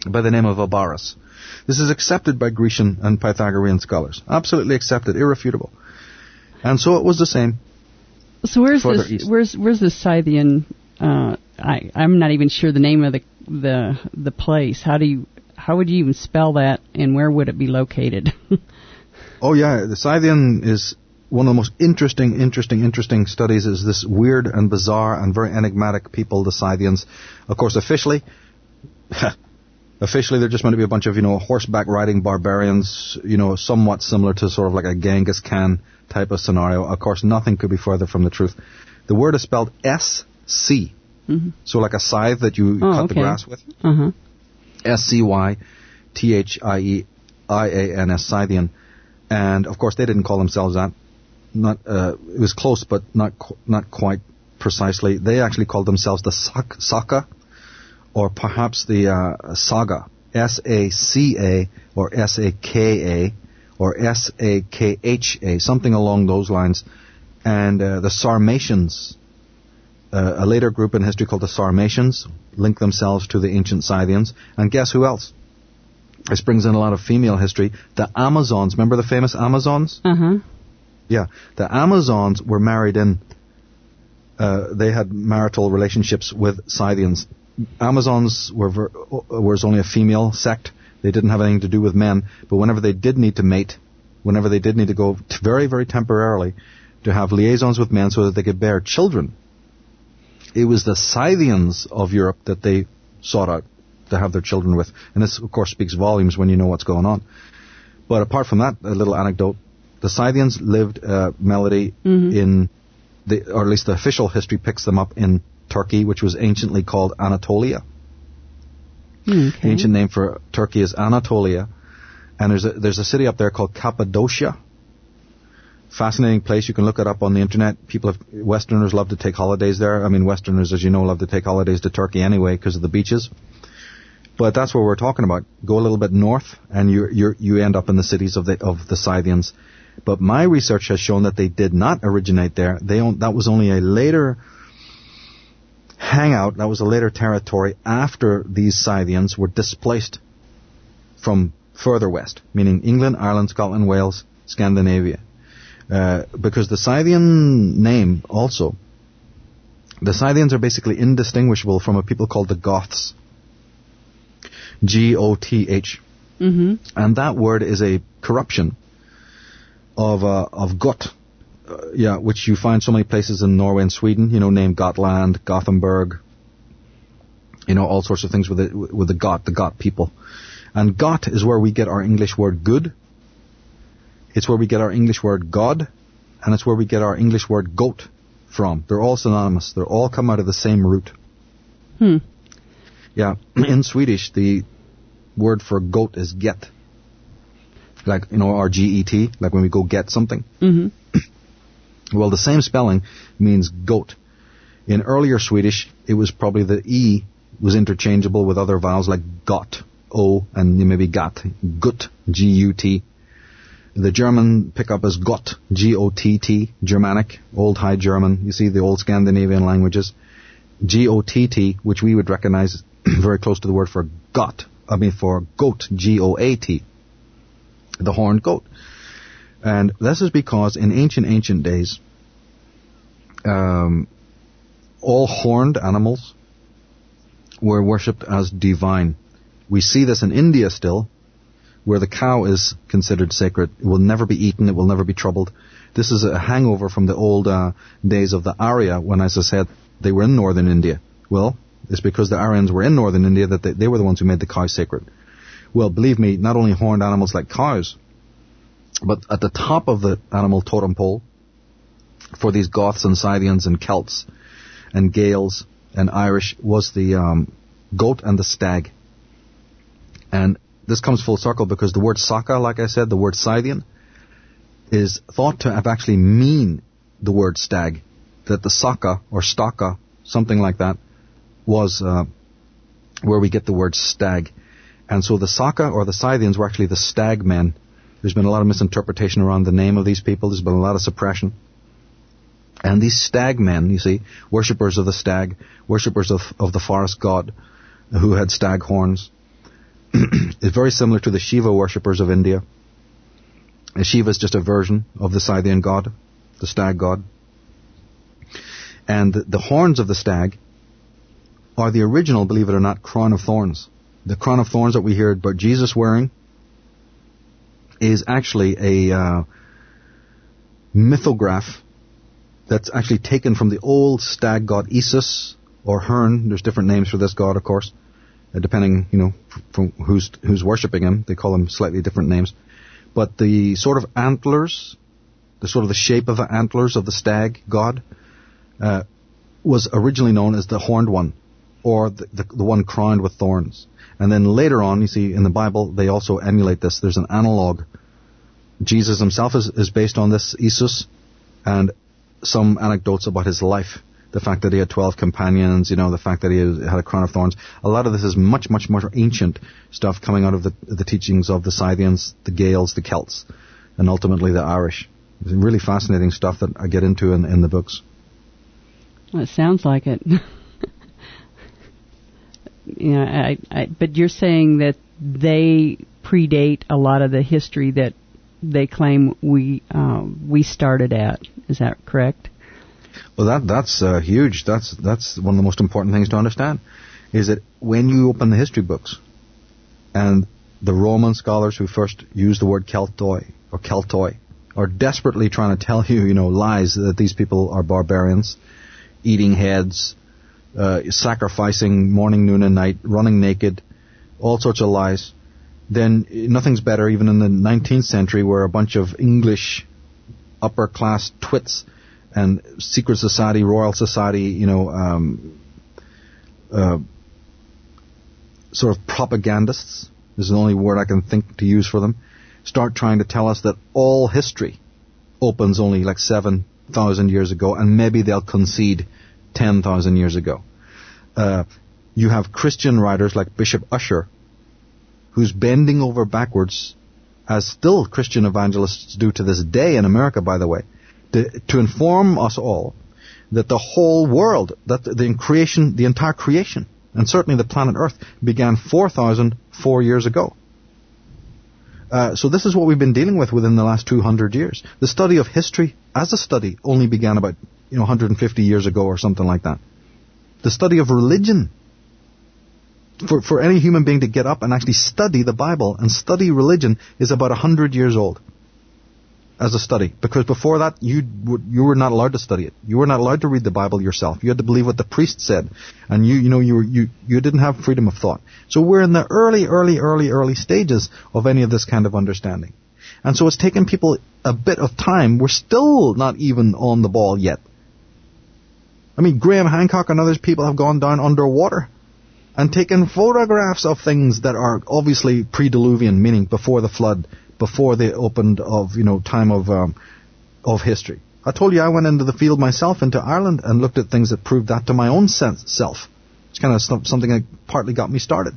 by the name of Abaris. This is accepted by Grecian and Pythagorean scholars. Absolutely accepted, irrefutable. And so it was the same. So where's further this? east. Where's where's the Scythian? Uh, I I'm not even sure the name of the the the place. How do you how would you even spell that? And where would it be located? Oh yeah, the Scythian is one of the most interesting, interesting, interesting studies. Is this weird and bizarre and very enigmatic people, the Scythians? Of course, officially. Officially, they're just meant to be a bunch of, you know, horseback riding barbarians, you know, somewhat similar to sort of like a Genghis Khan type of scenario. Of course, nothing could be further from the truth. The word is spelled S C. Mm-hmm. So like a scythe that you oh, cut okay. the grass with. Uh-huh. S C Y T H I E I A N S, Scythian. And, of course, they didn't call themselves that. Not, uh, it was close, but not qu- not quite precisely. They actually called themselves the Sak- Saka, or perhaps the uh, Saga, S A C A or S A K A or S A K H A, something along those lines. And uh, the Sarmatians, uh, a later group in history called the Sarmatians, link themselves to the ancient Scythians. And guess who else? This brings in a lot of female history. The Amazons, remember the famous Amazons? Uh-huh. Yeah, the Amazons were married in, uh, they had marital relationships with Scythians. Amazons were ver- was only a female sect. They didn't have anything to do with men. But whenever they did need to mate, whenever they did need to go t- very, very temporarily to have liaisons with men so that they could bear children, it was the Scythians of Europe that they sought out to have their children with. And this, of course, speaks volumes when you know what's going on. But apart from that, a little anecdote. The Scythians lived, uh, Melody, mm-hmm. in, the, or at least the official history picks them up in Turkey, which was anciently called Anatolia. Okay. The ancient name for Turkey is Anatolia. And there's a, there's a city up there called Cappadocia. Fascinating place. You can look it up on the internet. People have, Westerners love to take holidays there. I mean, Westerners, as you know, love to take holidays to Turkey anyway because of the beaches. But that's what we're talking about. Go a little bit north, and you you you end up in the cities of the of the Scythians. But my research has shown that they did not originate there. They own, that was only a later hangout. That was a later territory after these Scythians were displaced from further west, meaning England, Ireland, Scotland, Wales, Scandinavia. Uh, because the Scythian name also, the Scythians are basically indistinguishable from a people called the Goths. G O T H. Mm-hmm. And that word is a corruption of uh, of Gott, uh, yeah, which you find so many places in Norway and Sweden, you know, named Gotland, Gothenburg, you know, all sorts of things with the, with the Got, the Got people. And Got is where we get our English word good. It's where we get our English word God, and it's where we get our English word goat from. They're all synonymous. They're all come out of the same root. Hmm. Yeah, in Swedish, the word for goat is get. Like, you know, our G E T, like when we go get something. Mm-hmm. Well, the same spelling means goat. In earlier Swedish, it was probably the E was interchangeable with other vowels like got, O, and maybe gat, gut, G U T. The German pickup is Gott, G O T T, Germanic, Old High German. You see the old Scandinavian languages. G O T T, which we would recognize very close to the word for got, I mean for goat, G O A T, the horned goat. And this is because in ancient, ancient days, um, all horned animals were worshipped as divine. We see this in India still, where the cow is considered sacred. It will never be eaten. It will never be troubled. This is a hangover from the old uh, days of the Arya, when, as I said, they were in northern India. Well, it's because the Aryans were in northern India that they, they were the ones who made the cow sacred. Well, believe me, not only horned animals like cows, but at the top of the animal totem pole for these Goths and Scythians and Celts and Gaels and Irish was the um, goat and the stag. And this comes full circle because the word Saka, like I said, the word Scythian, is thought to have actually mean the word stag. That the Saka or Staka, something like that, was uh, where we get the word stag. And so the Saka or the Scythians were actually the stag men. There's been a lot of misinterpretation around the name of these people. There's been a lot of suppression. And these stag men, you see, worshippers of the stag, worshippers of, of the forest god who had stag horns, is very similar to the Shiva worshippers of India. Shiva is just a version of the Scythian god, the stag god. And the, the horns of the stag are the original, believe it or not, crown of thorns. The crown of thorns that we hear about Jesus wearing is actually a uh, mythograph that's actually taken from the old stag god Isis or Herne. There's different names for this god, of course, uh, depending, you know, from who's who's worshipping him. They call him slightly different names. But the sort of antlers, the sort of the shape of the antlers of the stag god, uh, was originally known as the horned one, or the, the, the one crowned with thorns. And then later on, you see, in the Bible, they also emulate this. There's an analog. Jesus himself is, is based on this Isis, and some anecdotes about his life. The fact that he had twelve companions, you know, the fact that he had a crown of thorns. A lot of this is much, much more ancient stuff coming out of the, the teachings of the Scythians, the Gaels, the Celts, and ultimately the Irish. It's really fascinating stuff that I get into in, in the books. Well, it sounds like it. Yeah, I, I, but you're saying that they predate a lot of the history that they claim we uh, we started at. Is that correct? Well, that that's uh, huge. That's that's one of the most important things to understand. Is that when you open the history books, and the Roman scholars who first used the word Keltoi or Keltoi are desperately trying to tell you, you know, lies that these people are barbarians, eating heads, uh, sacrificing morning, noon, and night, running naked, all sorts of lies. Then nothing's better, even in the nineteenth century, where a bunch of English upper class twits and secret society, royal society, you know, um, uh, sort of propagandists, is the only word I can think to use for them, start trying to tell us that all history opens only like seven thousand years ago, and maybe they'll concede ten thousand years ago. Uh, you have Christian writers like Bishop Ussher, who's bending over backwards, as still Christian evangelists do to this day in America, by the way, to, to inform us all that the whole world, that the, the creation, the entire creation, and certainly the planet Earth, began four thousand four years ago. Uh, so this is what we've been dealing with within the last two hundred years. The study of history as a study only began about, you know, one hundred fifty years ago or something like that. The study of religion, for, for any human being to get up and actually study the Bible and study religion, is about one hundred years old as a study. Because before that, you you were not allowed to study it. You were not allowed to read the Bible yourself. You had to believe what the priest said. And you you know, you were, you, you didn't have freedom of thought. So we're in the early, early, early, early stages of any of this kind of understanding. And so it's taken people a bit of time. We're still not even on the ball yet. I mean, Graham Hancock and other people have gone down underwater and taken photographs of things that are obviously pre-Diluvian, meaning before the flood, before the opened of, you know, time of um, of history. I told you I went into the field myself, into Ireland, and looked at things that proved that to my own sense, self. It's kind of something that partly got me started.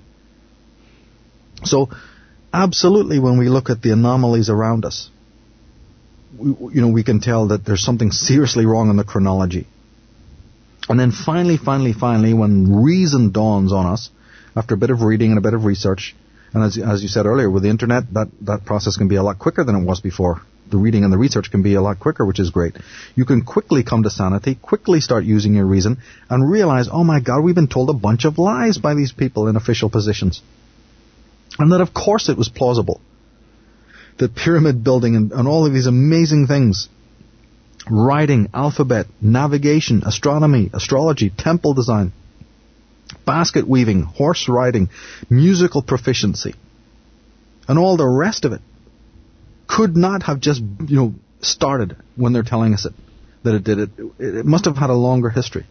So, absolutely, when we look at the anomalies around us, we, you know, we can tell that there's something seriously wrong in the chronology. And then finally, finally, finally, when reason dawns on us, after a bit of reading and a bit of research, and as, as you said earlier, with the internet, that, that process can be a lot quicker than it was before. The reading and the research can be a lot quicker, which is great. You can quickly come to sanity, quickly start using your reason, and realize, oh my God, we've been told a bunch of lies by these people in official positions. And that, of course, it was plausible. The pyramid building and, and all of these amazing things, writing, alphabet, navigation, astronomy, astrology, temple design, basket weaving, horse riding, musical proficiency, and all the rest of it could not have just, you know, started when they're telling us it, that it did it. It must have had a longer history.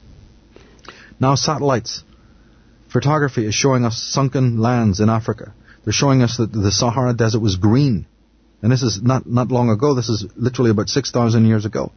Now satellites, photography is showing us sunken lands in Africa. They're showing us that the Sahara Desert was green. And this is not, not long ago. This is literally about six thousand years ago.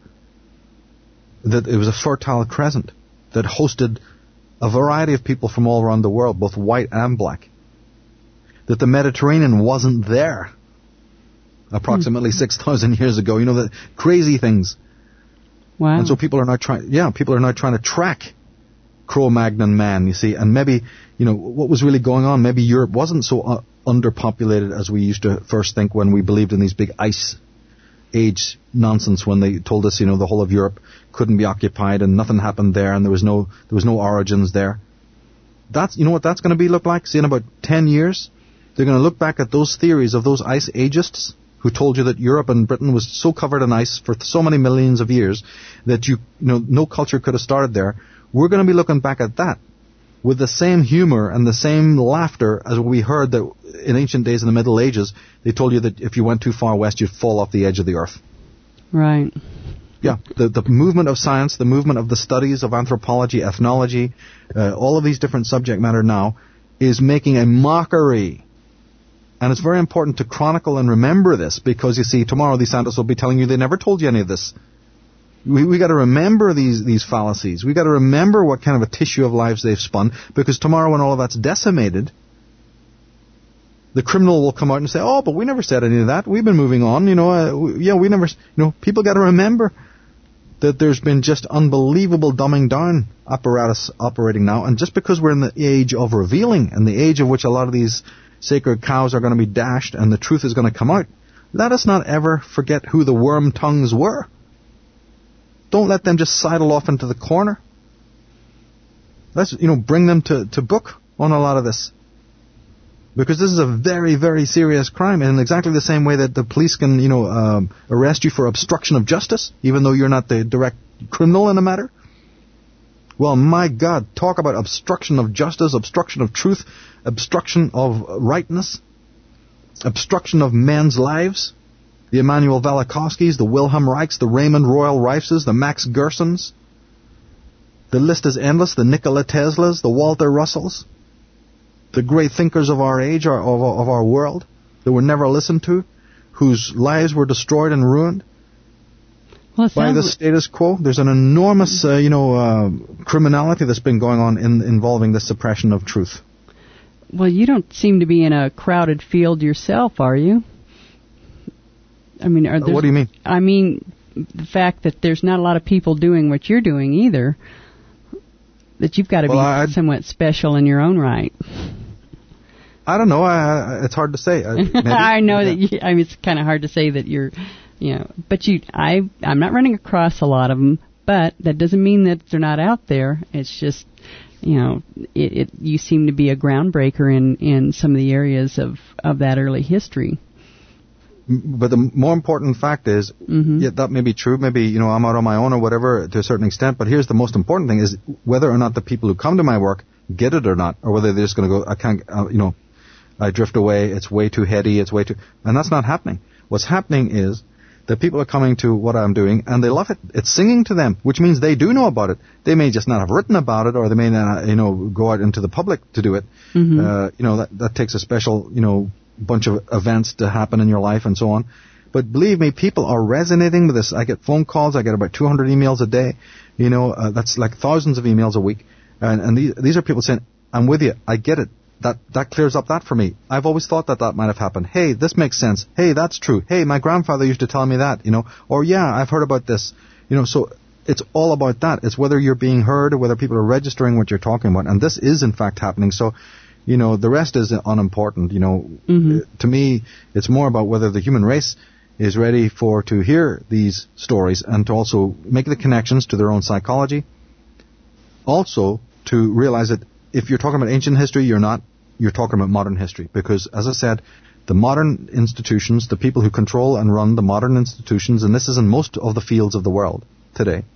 That it was a fertile crescent that hosted a variety of people from all around the world, both white and black. That the Mediterranean wasn't there approximately mm-hmm. six thousand years ago. You know, the crazy things. Wow. And so people are now trying, yeah, people are now trying to track Cro-Magnon man, you see, and maybe, you know, what was really going on, maybe Europe wasn't so uh, underpopulated as we used to first think when we believed in these big ice age nonsense when they told us, you know, the whole of Europe couldn't be occupied and nothing happened there and there was no, there was no origins there. That's, you know what that's going to be look like? See, in about ten years, they're going to look back at those theories of those ice ageists who told you that Europe and Britain was so covered in ice for so many millions of years that you, you know, no culture could have started there. We're going to be looking back at that with the same humor and the same laughter as we heard that in ancient days in the Middle Ages, they told you that if you went too far west, you'd fall off the edge of the earth. Right. Yeah, the, the movement of science, the movement of the studies of anthropology, ethnology, uh, all of these different subject matter now is making a mockery. And it's very important to chronicle and remember this because, you see, tomorrow these scientists will be telling you they never told you any of this. We we got to remember these these fallacies. We got to remember what kind of a tissue of lives they've spun because tomorrow when all of that's decimated, the criminal will come out and say, "Oh, but we never said any of that. We've been moving on. You know, uh, we, yeah, we never. You know, people got to remember that there's been just unbelievable dumbing down apparatus operating now, and just because we're in the age of revealing and the age of which a lot of these sacred cows are going to be dashed and the truth is going to come out, let us not ever forget who the worm tongues were. Don't let them just sidle off into the corner. Let's, you know, bring them to, to book on a lot of this. Because this is a very, very serious crime, and in exactly the same way that the police can, you know, um, arrest you for obstruction of justice, even though you're not the direct criminal in the matter. Well, my God, talk about obstruction of justice, obstruction of truth, obstruction of rightness, obstruction of men's lives. The Immanuel Velikovskys, the Wilhelm Reichs, the Raymond Royal Rices, the Max Gersons. The list is endless. The Nikola Teslas, the Walter Russells. The great thinkers of our age, or of, of our world, that were never listened to, whose lives were destroyed and ruined well, by the status quo. There's an enormous, uh, you know, uh, criminality that's been going on in, involving the suppression of truth. Well, you don't seem to be in a crowded field yourself, are you? I mean, are there, what do you mean? I mean, the fact that there's not a lot of people doing what you're doing either. That you've got to well, be I'd, somewhat special in your own right. I don't know. I, I, it's hard to say. I, maybe, I know yeah. that you, I mean, it's kind of hard to say that you're, you know, but you, I, I'm not running across a lot of them, but that doesn't mean that they're not out there. It's just, you know, it, it you seem to be a groundbreaker in, in some of the areas of, of that early history. But the more important fact is, mm-hmm. yeah, that may be true. Maybe, you know, I'm out on my own or whatever to a certain extent. But here's the most important thing is whether or not the people who come to my work get it or not, or whether they're just going to go, I can't, uh, you know, I drift away. It's way too heady. It's way too, and that's not happening. What's happening is that people are coming to what I'm doing and they love it. It's singing to them, which means they do know about it. They may just not have written about it, or they may not, you know, go out into the public to do it. Mm-hmm. Uh, you know, that, that takes a special, you know, bunch of events to happen in your life and so on. But believe me, people are resonating with this. I get phone calls. I get about two hundred emails a day. You know, uh, that's like thousands of emails a week. And, and these, these are people saying, I'm with you. I get it. That, that clears up that for me. I've always thought that that might have happened. Hey, this makes sense. Hey, that's true. Hey, my grandfather used to tell me that, you know. Or yeah, I've heard about this. You know, so it's all about that. It's whether you're being heard or whether people are registering what you're talking about. And this is in fact happening. So, you know, the rest is unimportant. You know, mm-hmm. To me, it's more about whether the human race is ready for to hear these stories and to also make the connections to their own psychology. Also, to realize that if you're talking about ancient history, you're not. You're talking about modern history. Because, as I said, the modern institutions, the people who control and run the modern institutions, and this is in most of the fields of the world today,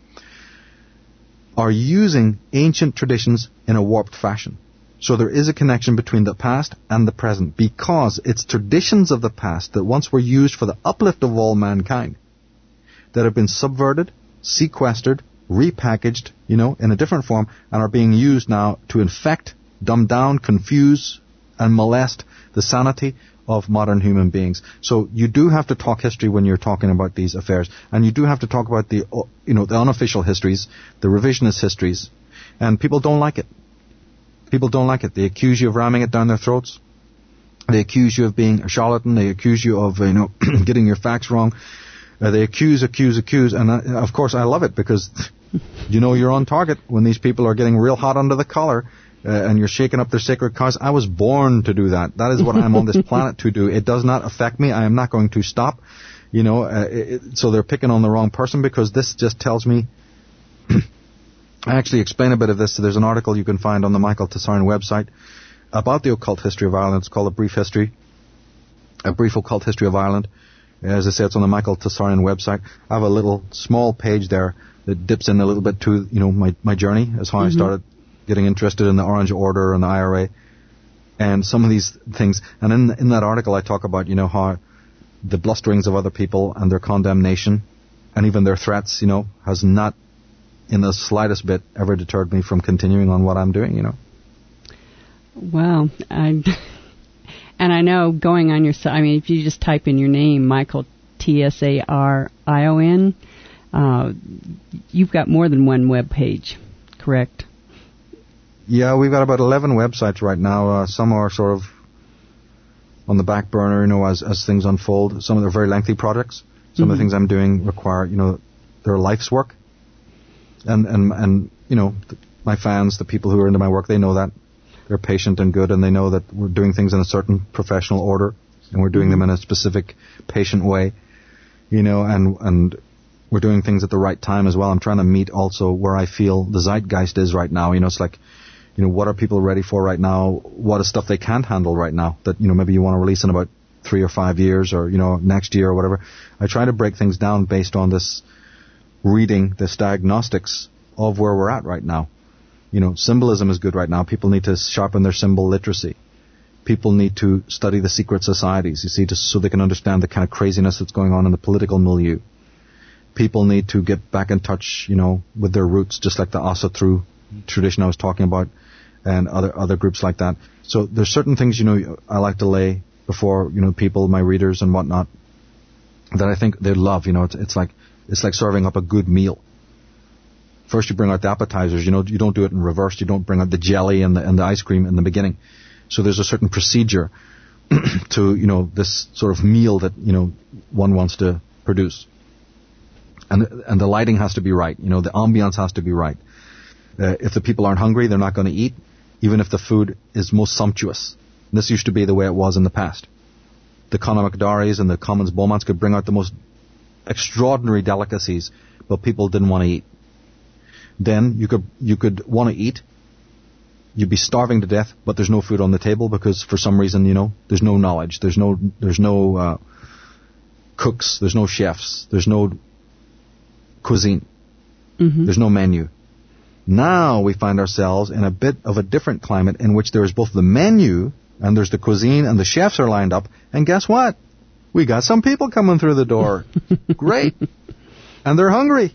are using ancient traditions in a warped fashion. So there is a connection between the past and the present, because it's traditions of the past that once were used for the uplift of all mankind that have been subverted, sequestered, repackaged, you know, in a different form, and are being used now to infect, dumb down, confuse, and molest the sanity of modern human beings. So you do have to talk history when you're talking about these affairs, and you do have to talk about the, you know, the unofficial histories, the revisionist histories, and people don't like it. People don't like it. They accuse you of ramming it down their throats. They accuse you of being a charlatan. They accuse you of, you know, getting your facts wrong. Uh, they accuse, accuse, accuse, and uh, of course I love it because You know you're on target when these people are getting real hot under the collar uh, and you're shaking up their sacred cows. I was born to do that. That is what I'm on this planet to do. It does not affect me. I am not going to stop. You know, uh, it, so they're picking on the wrong person, because this just tells me... I actually explain a bit of this. There's an article you can find on the Michael Tsarian website about the occult history of Ireland. It's called A Brief History, A Brief Occult History of Ireland. As I say, it's on the Michael Tsarian website. I have a little small page there that dips in a little bit to, you know, my, my journey as how mm-hmm. I started getting interested in the Orange Order and the I R A and some of these things. And in in that article I talk about, you know, how the blusterings of other people and their condemnation and even their threats, you know, has not in the slightest bit ever deterred me from continuing on what I'm doing, you know. Wow. I, and I know going on your site, I mean, if you just type in your name, Michael, T S A R I O N, uh, you've got more than one web page, correct? Yeah, we've got about eleven websites right now. Uh, some are sort of on the back burner, you know, as, as things unfold. Some of them are very lengthy projects. Some mm-hmm. of the things I'm doing require, you know, their life's work. And, and, and you know, th- my fans, the people who are into my work, they know that. They're patient and good, and they know that we're doing things in a certain professional order, and we're doing mm-hmm. them in a specific, patient way, you know, and, and we're doing things at the right time as well. I'm trying to meet also where I feel the zeitgeist is right now. You know, it's like, you know, what are people ready for right now? What is stuff they can't handle right now that, you know, maybe you want to release in about three or five years or, you know, next year or whatever. I try to break things down based on this reading, this diagnostics of where we're at right now. You know, symbolism is good right now. People need to sharpen their symbol literacy. People need to study the secret societies, you see, just so they can understand the kind of craziness that's going on in the political milieu. People need to get back in touch, you know, with their roots, just like the Asatru tradition I was talking about and other other groups like that. So there's certain things, you know, I like to lay before, you know, people, my readers and whatnot, that I think they love. You know, it's, it's like it's like serving up a good meal. First you bring out the appetizers, you know, you don't do it in reverse. You don't bring out the jelly and the, and the ice cream in the beginning. So there's a certain procedure to, you know, this sort of meal that, you know, one wants to produce. And, and the lighting has to be right. You know, the ambiance has to be right. Uh, if the people aren't hungry, they're not going to eat, even if the food is most sumptuous. And this used to be the way it was in the past. The Conor McDarries and the Commons Beaumonts could bring out the most extraordinary delicacies, but people didn't want to eat. Then you could you could want to eat. You'd be starving to death, but there's no food on the table because for some reason, you know, there's no knowledge. There's no there's no uh, cooks. There's no chefs. There's no cuisine. Mm-hmm. There's no menu. Now we find ourselves in a bit of a different climate in which there is both the menu and there's the cuisine and the chefs are lined up. And guess what? We got some people coming through the door. Great. And they're hungry.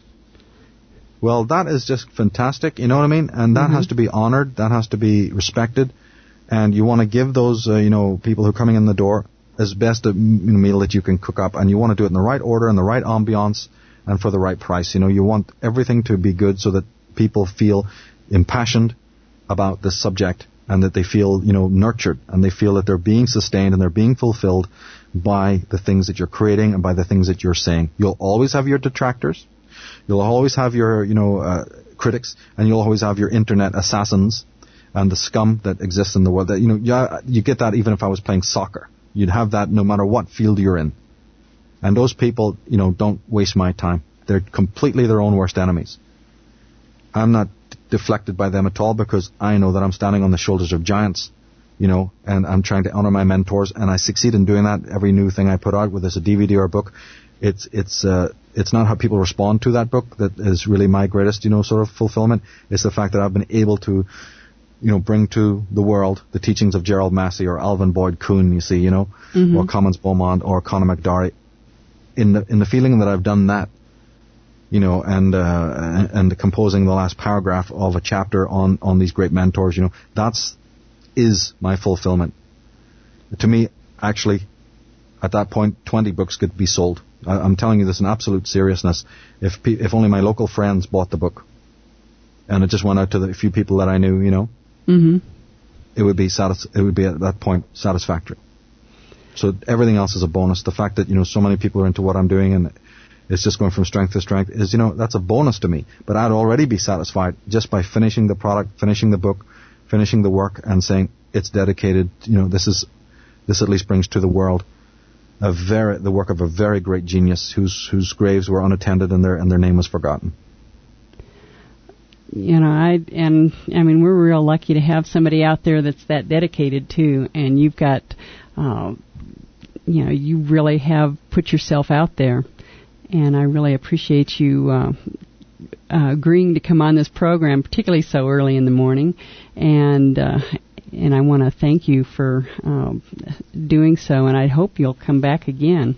Well, that is just fantastic, you know what I mean? And that mm-hmm. has to be honored, that has to be respected, and you want to give those, uh, you know, people who are coming in the door as best a meal that you can cook up, and you want to do it in the right order, in the right ambiance, and for the right price. You know, you want everything to be good so that people feel impassioned about this subject, and that they feel, you know, nurtured, and they feel that they're being sustained and they're being fulfilled by the things that you're creating and by the things that you're saying. You'll always have your detractors. You'll always have your, you know, uh, critics, and you'll always have your internet assassins and the scum that exists in the world. That, you know, yeah, you get that even if I was playing soccer. You'd have that no matter what field you're in. And those people, you know, don't waste my time. They're completely their own worst enemies. I'm not d- deflected by them at all because I know that I'm standing on the shoulders of giants, you know, and I'm trying to honor my mentors, and I succeed in doing that. Every new thing I put out, whether it's a D V D or a book, it's, it's, uh, It's not how people respond to that book that is really my greatest, you know, sort of fulfillment. It's the fact that I've been able to, you know, bring to the world the teachings of Gerald Massey or Alvin Boyd Kuhn, you see, you know, mm-hmm. or Commons Beaumont or Conor McDarry. In the in the feeling that I've done that, you know, and uh, and composing the last paragraph of a chapter on on these great mentors, you know, that's is my fulfillment. To me, actually, at that point, twenty books could be sold. I'm telling you this in absolute seriousness. If pe- if only my local friends bought the book, and it just went out to the few people that I knew, you know, mm-hmm. it would be satis- It would be at that point satisfactory. So everything else is a bonus. The fact that, you know, so many people are into what I'm doing, and it's just going from strength to strength, is, you know, that's a bonus to me. But I'd already be satisfied just by finishing the product, finishing the book, finishing the work, and saying it's dedicated, you know, this is, this at least brings to the world a very, the work of a very great genius whose, whose graves were unattended and their, and their name was forgotten. You know, I, and, I mean, we're real lucky to have somebody out there that's that dedicated too, and you've got, uh, you know, you really have put yourself out there, and I really appreciate you uh, uh, agreeing to come on this program, particularly so early in the morning, and uh, and I want to thank you for uh, doing so, and I hope you'll come back again.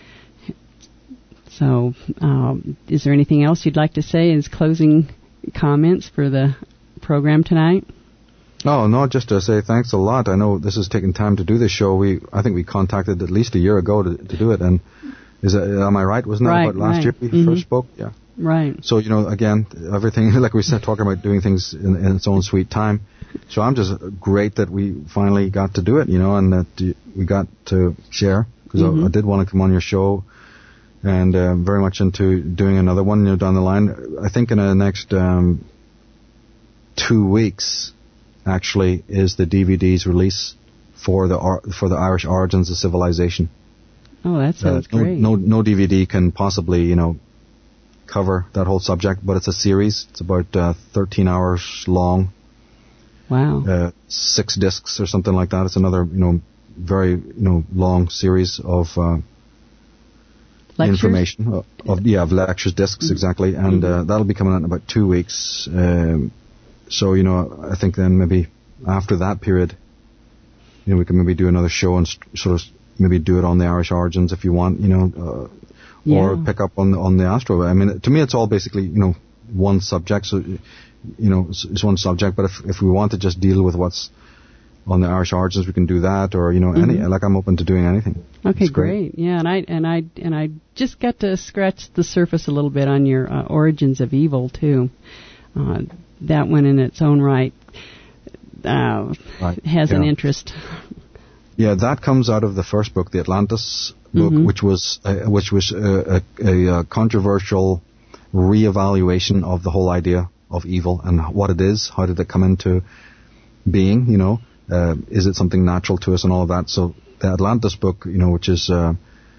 So, um, is there anything else you'd like to say as closing comments for the program tonight? Oh, no, just to say thanks a lot. I know this has taken time to do this show. We, I think we contacted at least a year ago to, to do it. And is that, am I right? Wasn't that right, about last right. year we mm-hmm. first spoke? Yeah. Right. So, you know, again, everything, like we said, talking about doing things in, in its own sweet time. So I'm just great that we finally got to do it, you know, and that we got to share. Because mm-hmm. I, I did want to come on your show, and uh, very much into doing another one, you know, down the line. I think in the next um, two weeks... actually, is the D V D's release for the for the Irish Origins of Civilization. Oh, that sounds uh, no, great. No, no D V D can possibly, you know, cover that whole subject, but it's a series. It's about uh, thirteen hours long. Wow. Uh, six discs or something like that. It's another, you know, very, you know, long series of uh, information. Of, of, yeah, of lectures, discs, mm-hmm. exactly. And mm-hmm. uh, that'll be coming out in about two weeks. Um, So, you know, I think then maybe after that period, you know, we can maybe do another show and st- sort of maybe do it on the Irish Origins if you want, you know, uh, yeah. or pick up on the, on the Astro. I mean, to me, it's all basically, you know, one subject. So, you know, it's, it's one subject. But if if we want to just deal with what's on the Irish Origins, we can do that. Or, you know, mm-hmm. any like I'm open to doing anything. Okay, it's great. great. Yeah, and I and I and I just got to scratch the surface a little bit on your uh, Origins of Evil too. Uh, that one in its own right, uh, right. has yeah. an interest. Yeah, that comes out of the first book, the Atlantis book, mm-hmm. which was uh, which was uh, a, a controversial reevaluation of the whole idea of evil and what it is. How did it come into being? You know, uh, is it something natural to us and all of that? So the Atlantis book, you know, which is uh,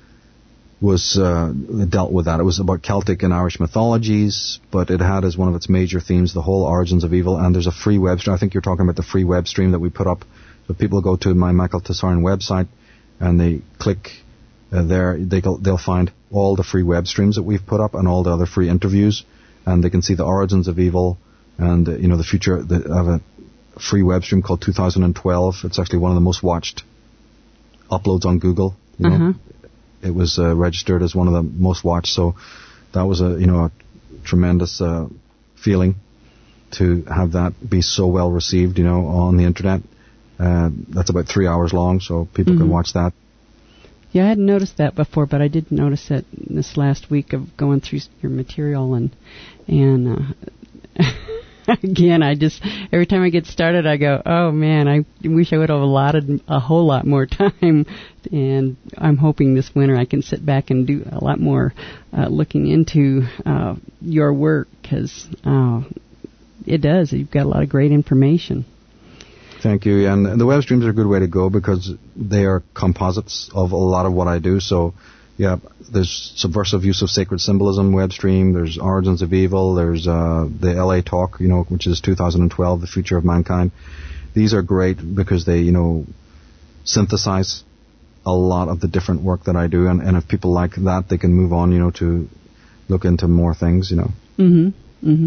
was uh, dealt with that. It was about Celtic and Irish mythologies, but it had as one of its major themes the whole origins of evil. And there's a free web stream. I think you're talking about the free web stream that we put up. So people go to my Michael Tessarian website and they click uh, there. They go, they'll find all the free web streams that we've put up and all the other free interviews, and they can see the origins of evil and uh, you know the future. The, I have a free web stream called two thousand twelve. It's actually one of the most watched uploads on Google. You know. Uh-huh. It was uh, registered as one of the most watched, so that was a you know a tremendous uh, feeling to have that be so well received, you know, on the internet. Uh, that's about three hours long, so people mm-hmm. can watch that. Yeah, I hadn't noticed that before, but I did notice it this last week of going through your material and and. Uh, Again, I just, every time I get started, I go, oh man, I wish I would have allotted a whole lot more time. And I'm hoping this winter I can sit back and do a lot more uh, looking into uh, your work, because uh, it does. You've got a lot of great information. Thank you. And the web streams are a good way to go because they are composites of a lot of what I do. So, yeah, there's Subversive Use of Sacred Symbolism web stream. There's Origins of Evil. There's uh, the L A Talk, you know, which is two thousand twelve, The Future of Mankind. These are great because they, you know, synthesize a lot of the different work that I do. And, and if people like that, they can move on, you know, to look into more things, you know. Mm-hmm. Mm-hmm.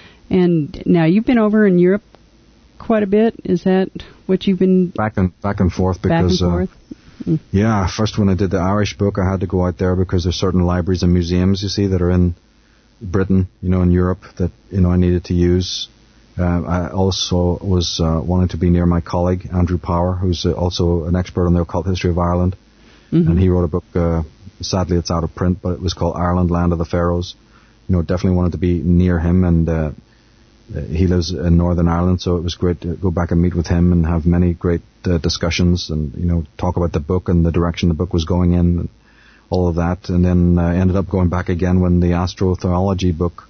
And now you've been over in Europe quite a bit. Is that what you've been... Back and, back and forth because... Back and forth? Uh, Yeah, first when I did the Irish book, I had to go out there because there's certain libraries and museums, you see, that are in Britain, you know, in Europe that, you know, I needed to use. Uh, I also was uh, wanting to be near my colleague, Andrew Power, who's uh, also an expert on the occult history of Ireland. Mm-hmm. And he wrote a book, uh, sadly it's out of print, but it was called Ireland, Land of the Pharaohs. You know, definitely wanted to be near him, and uh, he lives in Northern Ireland, so it was great to go back and meet with him and have many great uh, discussions and, you know, talk about the book and the direction the book was going in and all of that, and then uh, ended up going back again when the astrotheology book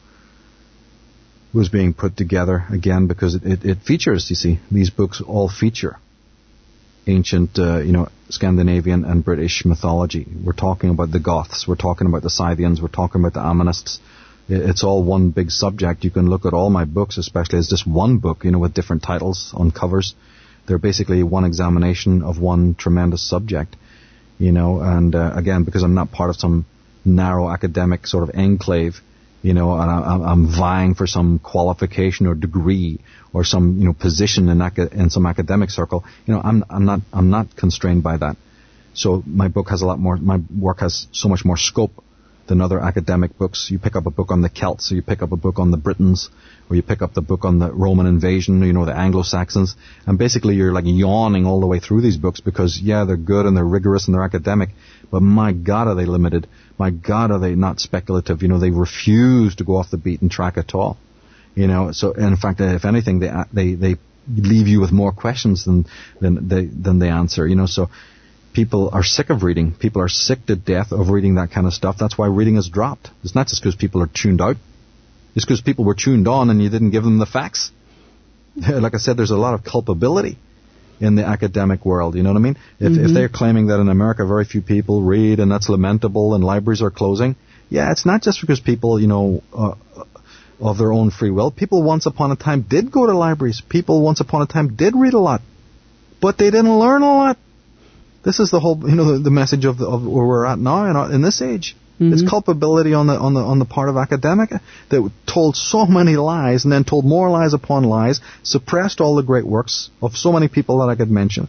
was being put together again, because it, it, it features, you see, these books all feature ancient, uh, you know, Scandinavian and British mythology. We're talking about the Goths, we're talking about the Scythians, we're talking about the Ammonists. It's all one big subject. You can look at all my books, especially as just one book, you know, with different titles on covers. They're basically one examination of one tremendous subject, you know, and uh, again, because I'm not part of some narrow academic sort of enclave, you know, and I, I'm vying for some qualification or degree or some, you know, position in, aca- in some academic circle, you know, I'm, I'm not, I'm not constrained by that. So my book has a lot more, my work has so much more scope than other academic books. You pick up a book on the Celts, or you pick up a book on the Britons, or you pick up the book on the Roman invasion, you know, the Anglo-Saxons, and basically you're like yawning all the way through these books because, yeah, they're good and they're rigorous and they're academic, but my God, are they limited. My God, are they not speculative. You know, they refuse to go off the beaten track at all. You know, so in fact, if anything, they they they leave you with more questions than than they than they answer. You know, so people are sick of reading. People are sick to death of reading that kind of stuff. That's why reading has dropped. It's not just because people are tuned out. It's because people were tuned on and you didn't give them the facts. Like I said, there's a lot of culpability in the academic world. You know what I mean? If, mm-hmm. if they're claiming that in America very few people read and that's lamentable and libraries are closing, yeah, it's not just because people, you know, uh, of their own free will. People once upon a time did go to libraries. People once upon a time did read a lot. But they didn't learn a lot. This is the whole, you know, the, the message of, the, of where we're at now in, our, in this age. Mm-hmm. It's culpability on the on the on the part of academia that told so many lies and then told more lies upon lies, suppressed all the great works of so many people that I could mention,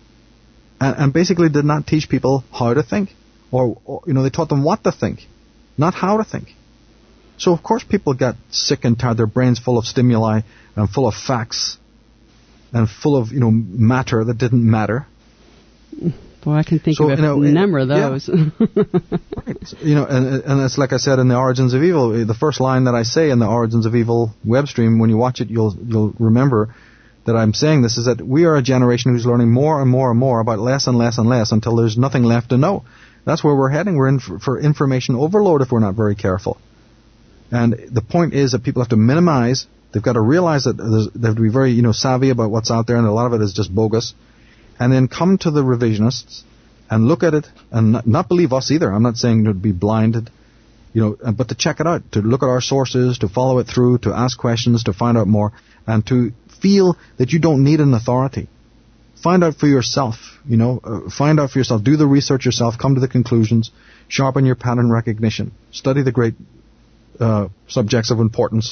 and, and basically did not teach people how to think, or, or you know, they taught them what to think, not how to think. So of course people got sick and tired, their brains full of stimuli and full of facts and full of, you know, matter that didn't matter. Boy, I can think so, of a you know, number of those. Yeah. Right. You know, and, and it's like I said in the Origins of Evil, the first line that I say in the Origins of Evil web stream, when you watch it, you'll you'll remember that I'm saying this, is that we are a generation who's learning more and more and more about less and less and less until there's nothing left to know. That's where we're heading. We're in for, for information overload if we're not very careful. And the point is that people have to minimize. They've got to realize that there's, they have to be very, you know, savvy about what's out there, and a lot of it is just bogus. And then come to the revisionists and look at it and not, not believe us either. I'm not saying to be blinded, you know, but to check it out, to look at our sources, to follow it through, to ask questions, to find out more, and to feel that you don't need an authority. Find out for yourself, you know, uh, find out for yourself. Do the research yourself. Come to the conclusions. Sharpen your pattern recognition. Study the great uh, subjects of importance.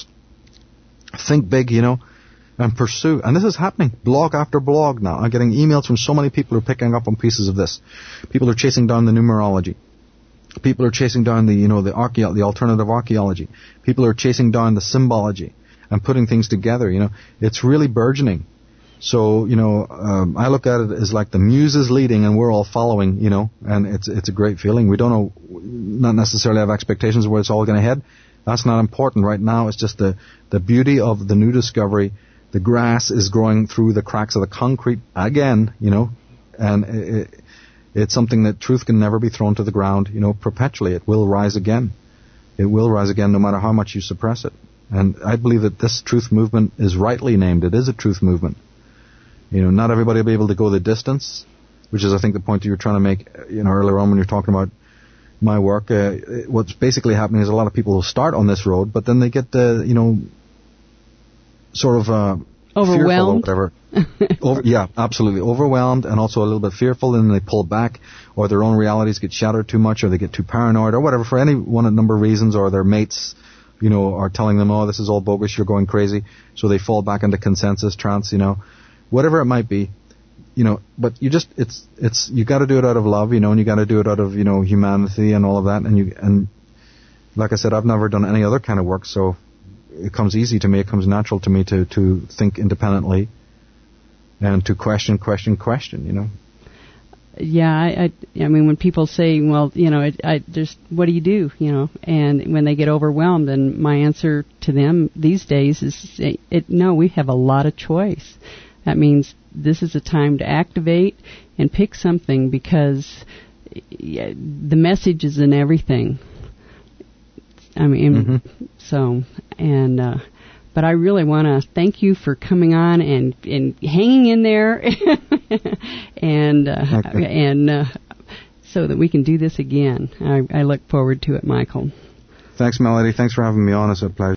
Think big, you know. And pursue. And this is happening. Blog after blog now. I'm getting emails from so many people who are picking up on pieces of this. People are chasing down the numerology. People are chasing down the, you know, the archaeo- the alternative archaeology. People are chasing down the symbology and putting things together, you know. It's really burgeoning. So, you know, um, I look at it as like the muse is leading and we're all following, you know, and it's it's a great feeling. We don't know, not necessarily have expectations of where it's all going to head. That's not important right now. It's just the, the beauty of the new discovery. The grass is growing through the cracks of the concrete again, you know, and it, it's something that truth can never be thrown to the ground, you know, perpetually. It will rise again. It will rise again no matter how much you suppress it. And I believe that this truth movement is rightly named. It is a truth movement. You know, not everybody will be able to go the distance, which is, I think, the point that you're trying to make, you know, earlier on when you're talking about my work. Uh, what's basically happening is a lot of people will start on this road, but then they get, uh, you know, sort of uh, overwhelmed, fearful or whatever. Over, yeah, absolutely. Overwhelmed and also a little bit fearful, and they pull back, or their own realities get shattered too much, or they get too paranoid, or whatever, for any one a number of reasons, or their mates, you know, are telling them, oh, this is all bogus, you're going crazy, so they fall back into consensus trance, you know, whatever it might be, you know, but you just, it's, it's, you gotta do it out of love, you know, and you gotta do it out of, you know, humanity and all of that, and you, and like I said, I've never done any other kind of work, so it comes easy to me, it comes natural to me to, to think independently and to question, question, question, you know. Yeah, I, I, I mean, when people say, well, you know, it, I just, what do you do, you know, and when they get overwhelmed, then my answer to them these days is, it, it, no, we have a lot of choice. That means this is a time to activate and pick something, because yeah, the message is in everything. I mean, mm-hmm. so, and, uh, but I really want to thank you for coming on and, and hanging in there and, uh, okay. and, uh, so that we can do this again. I, I look forward to it, Michael. Thanks, Melody. Thanks for having me on. It's a pleasure.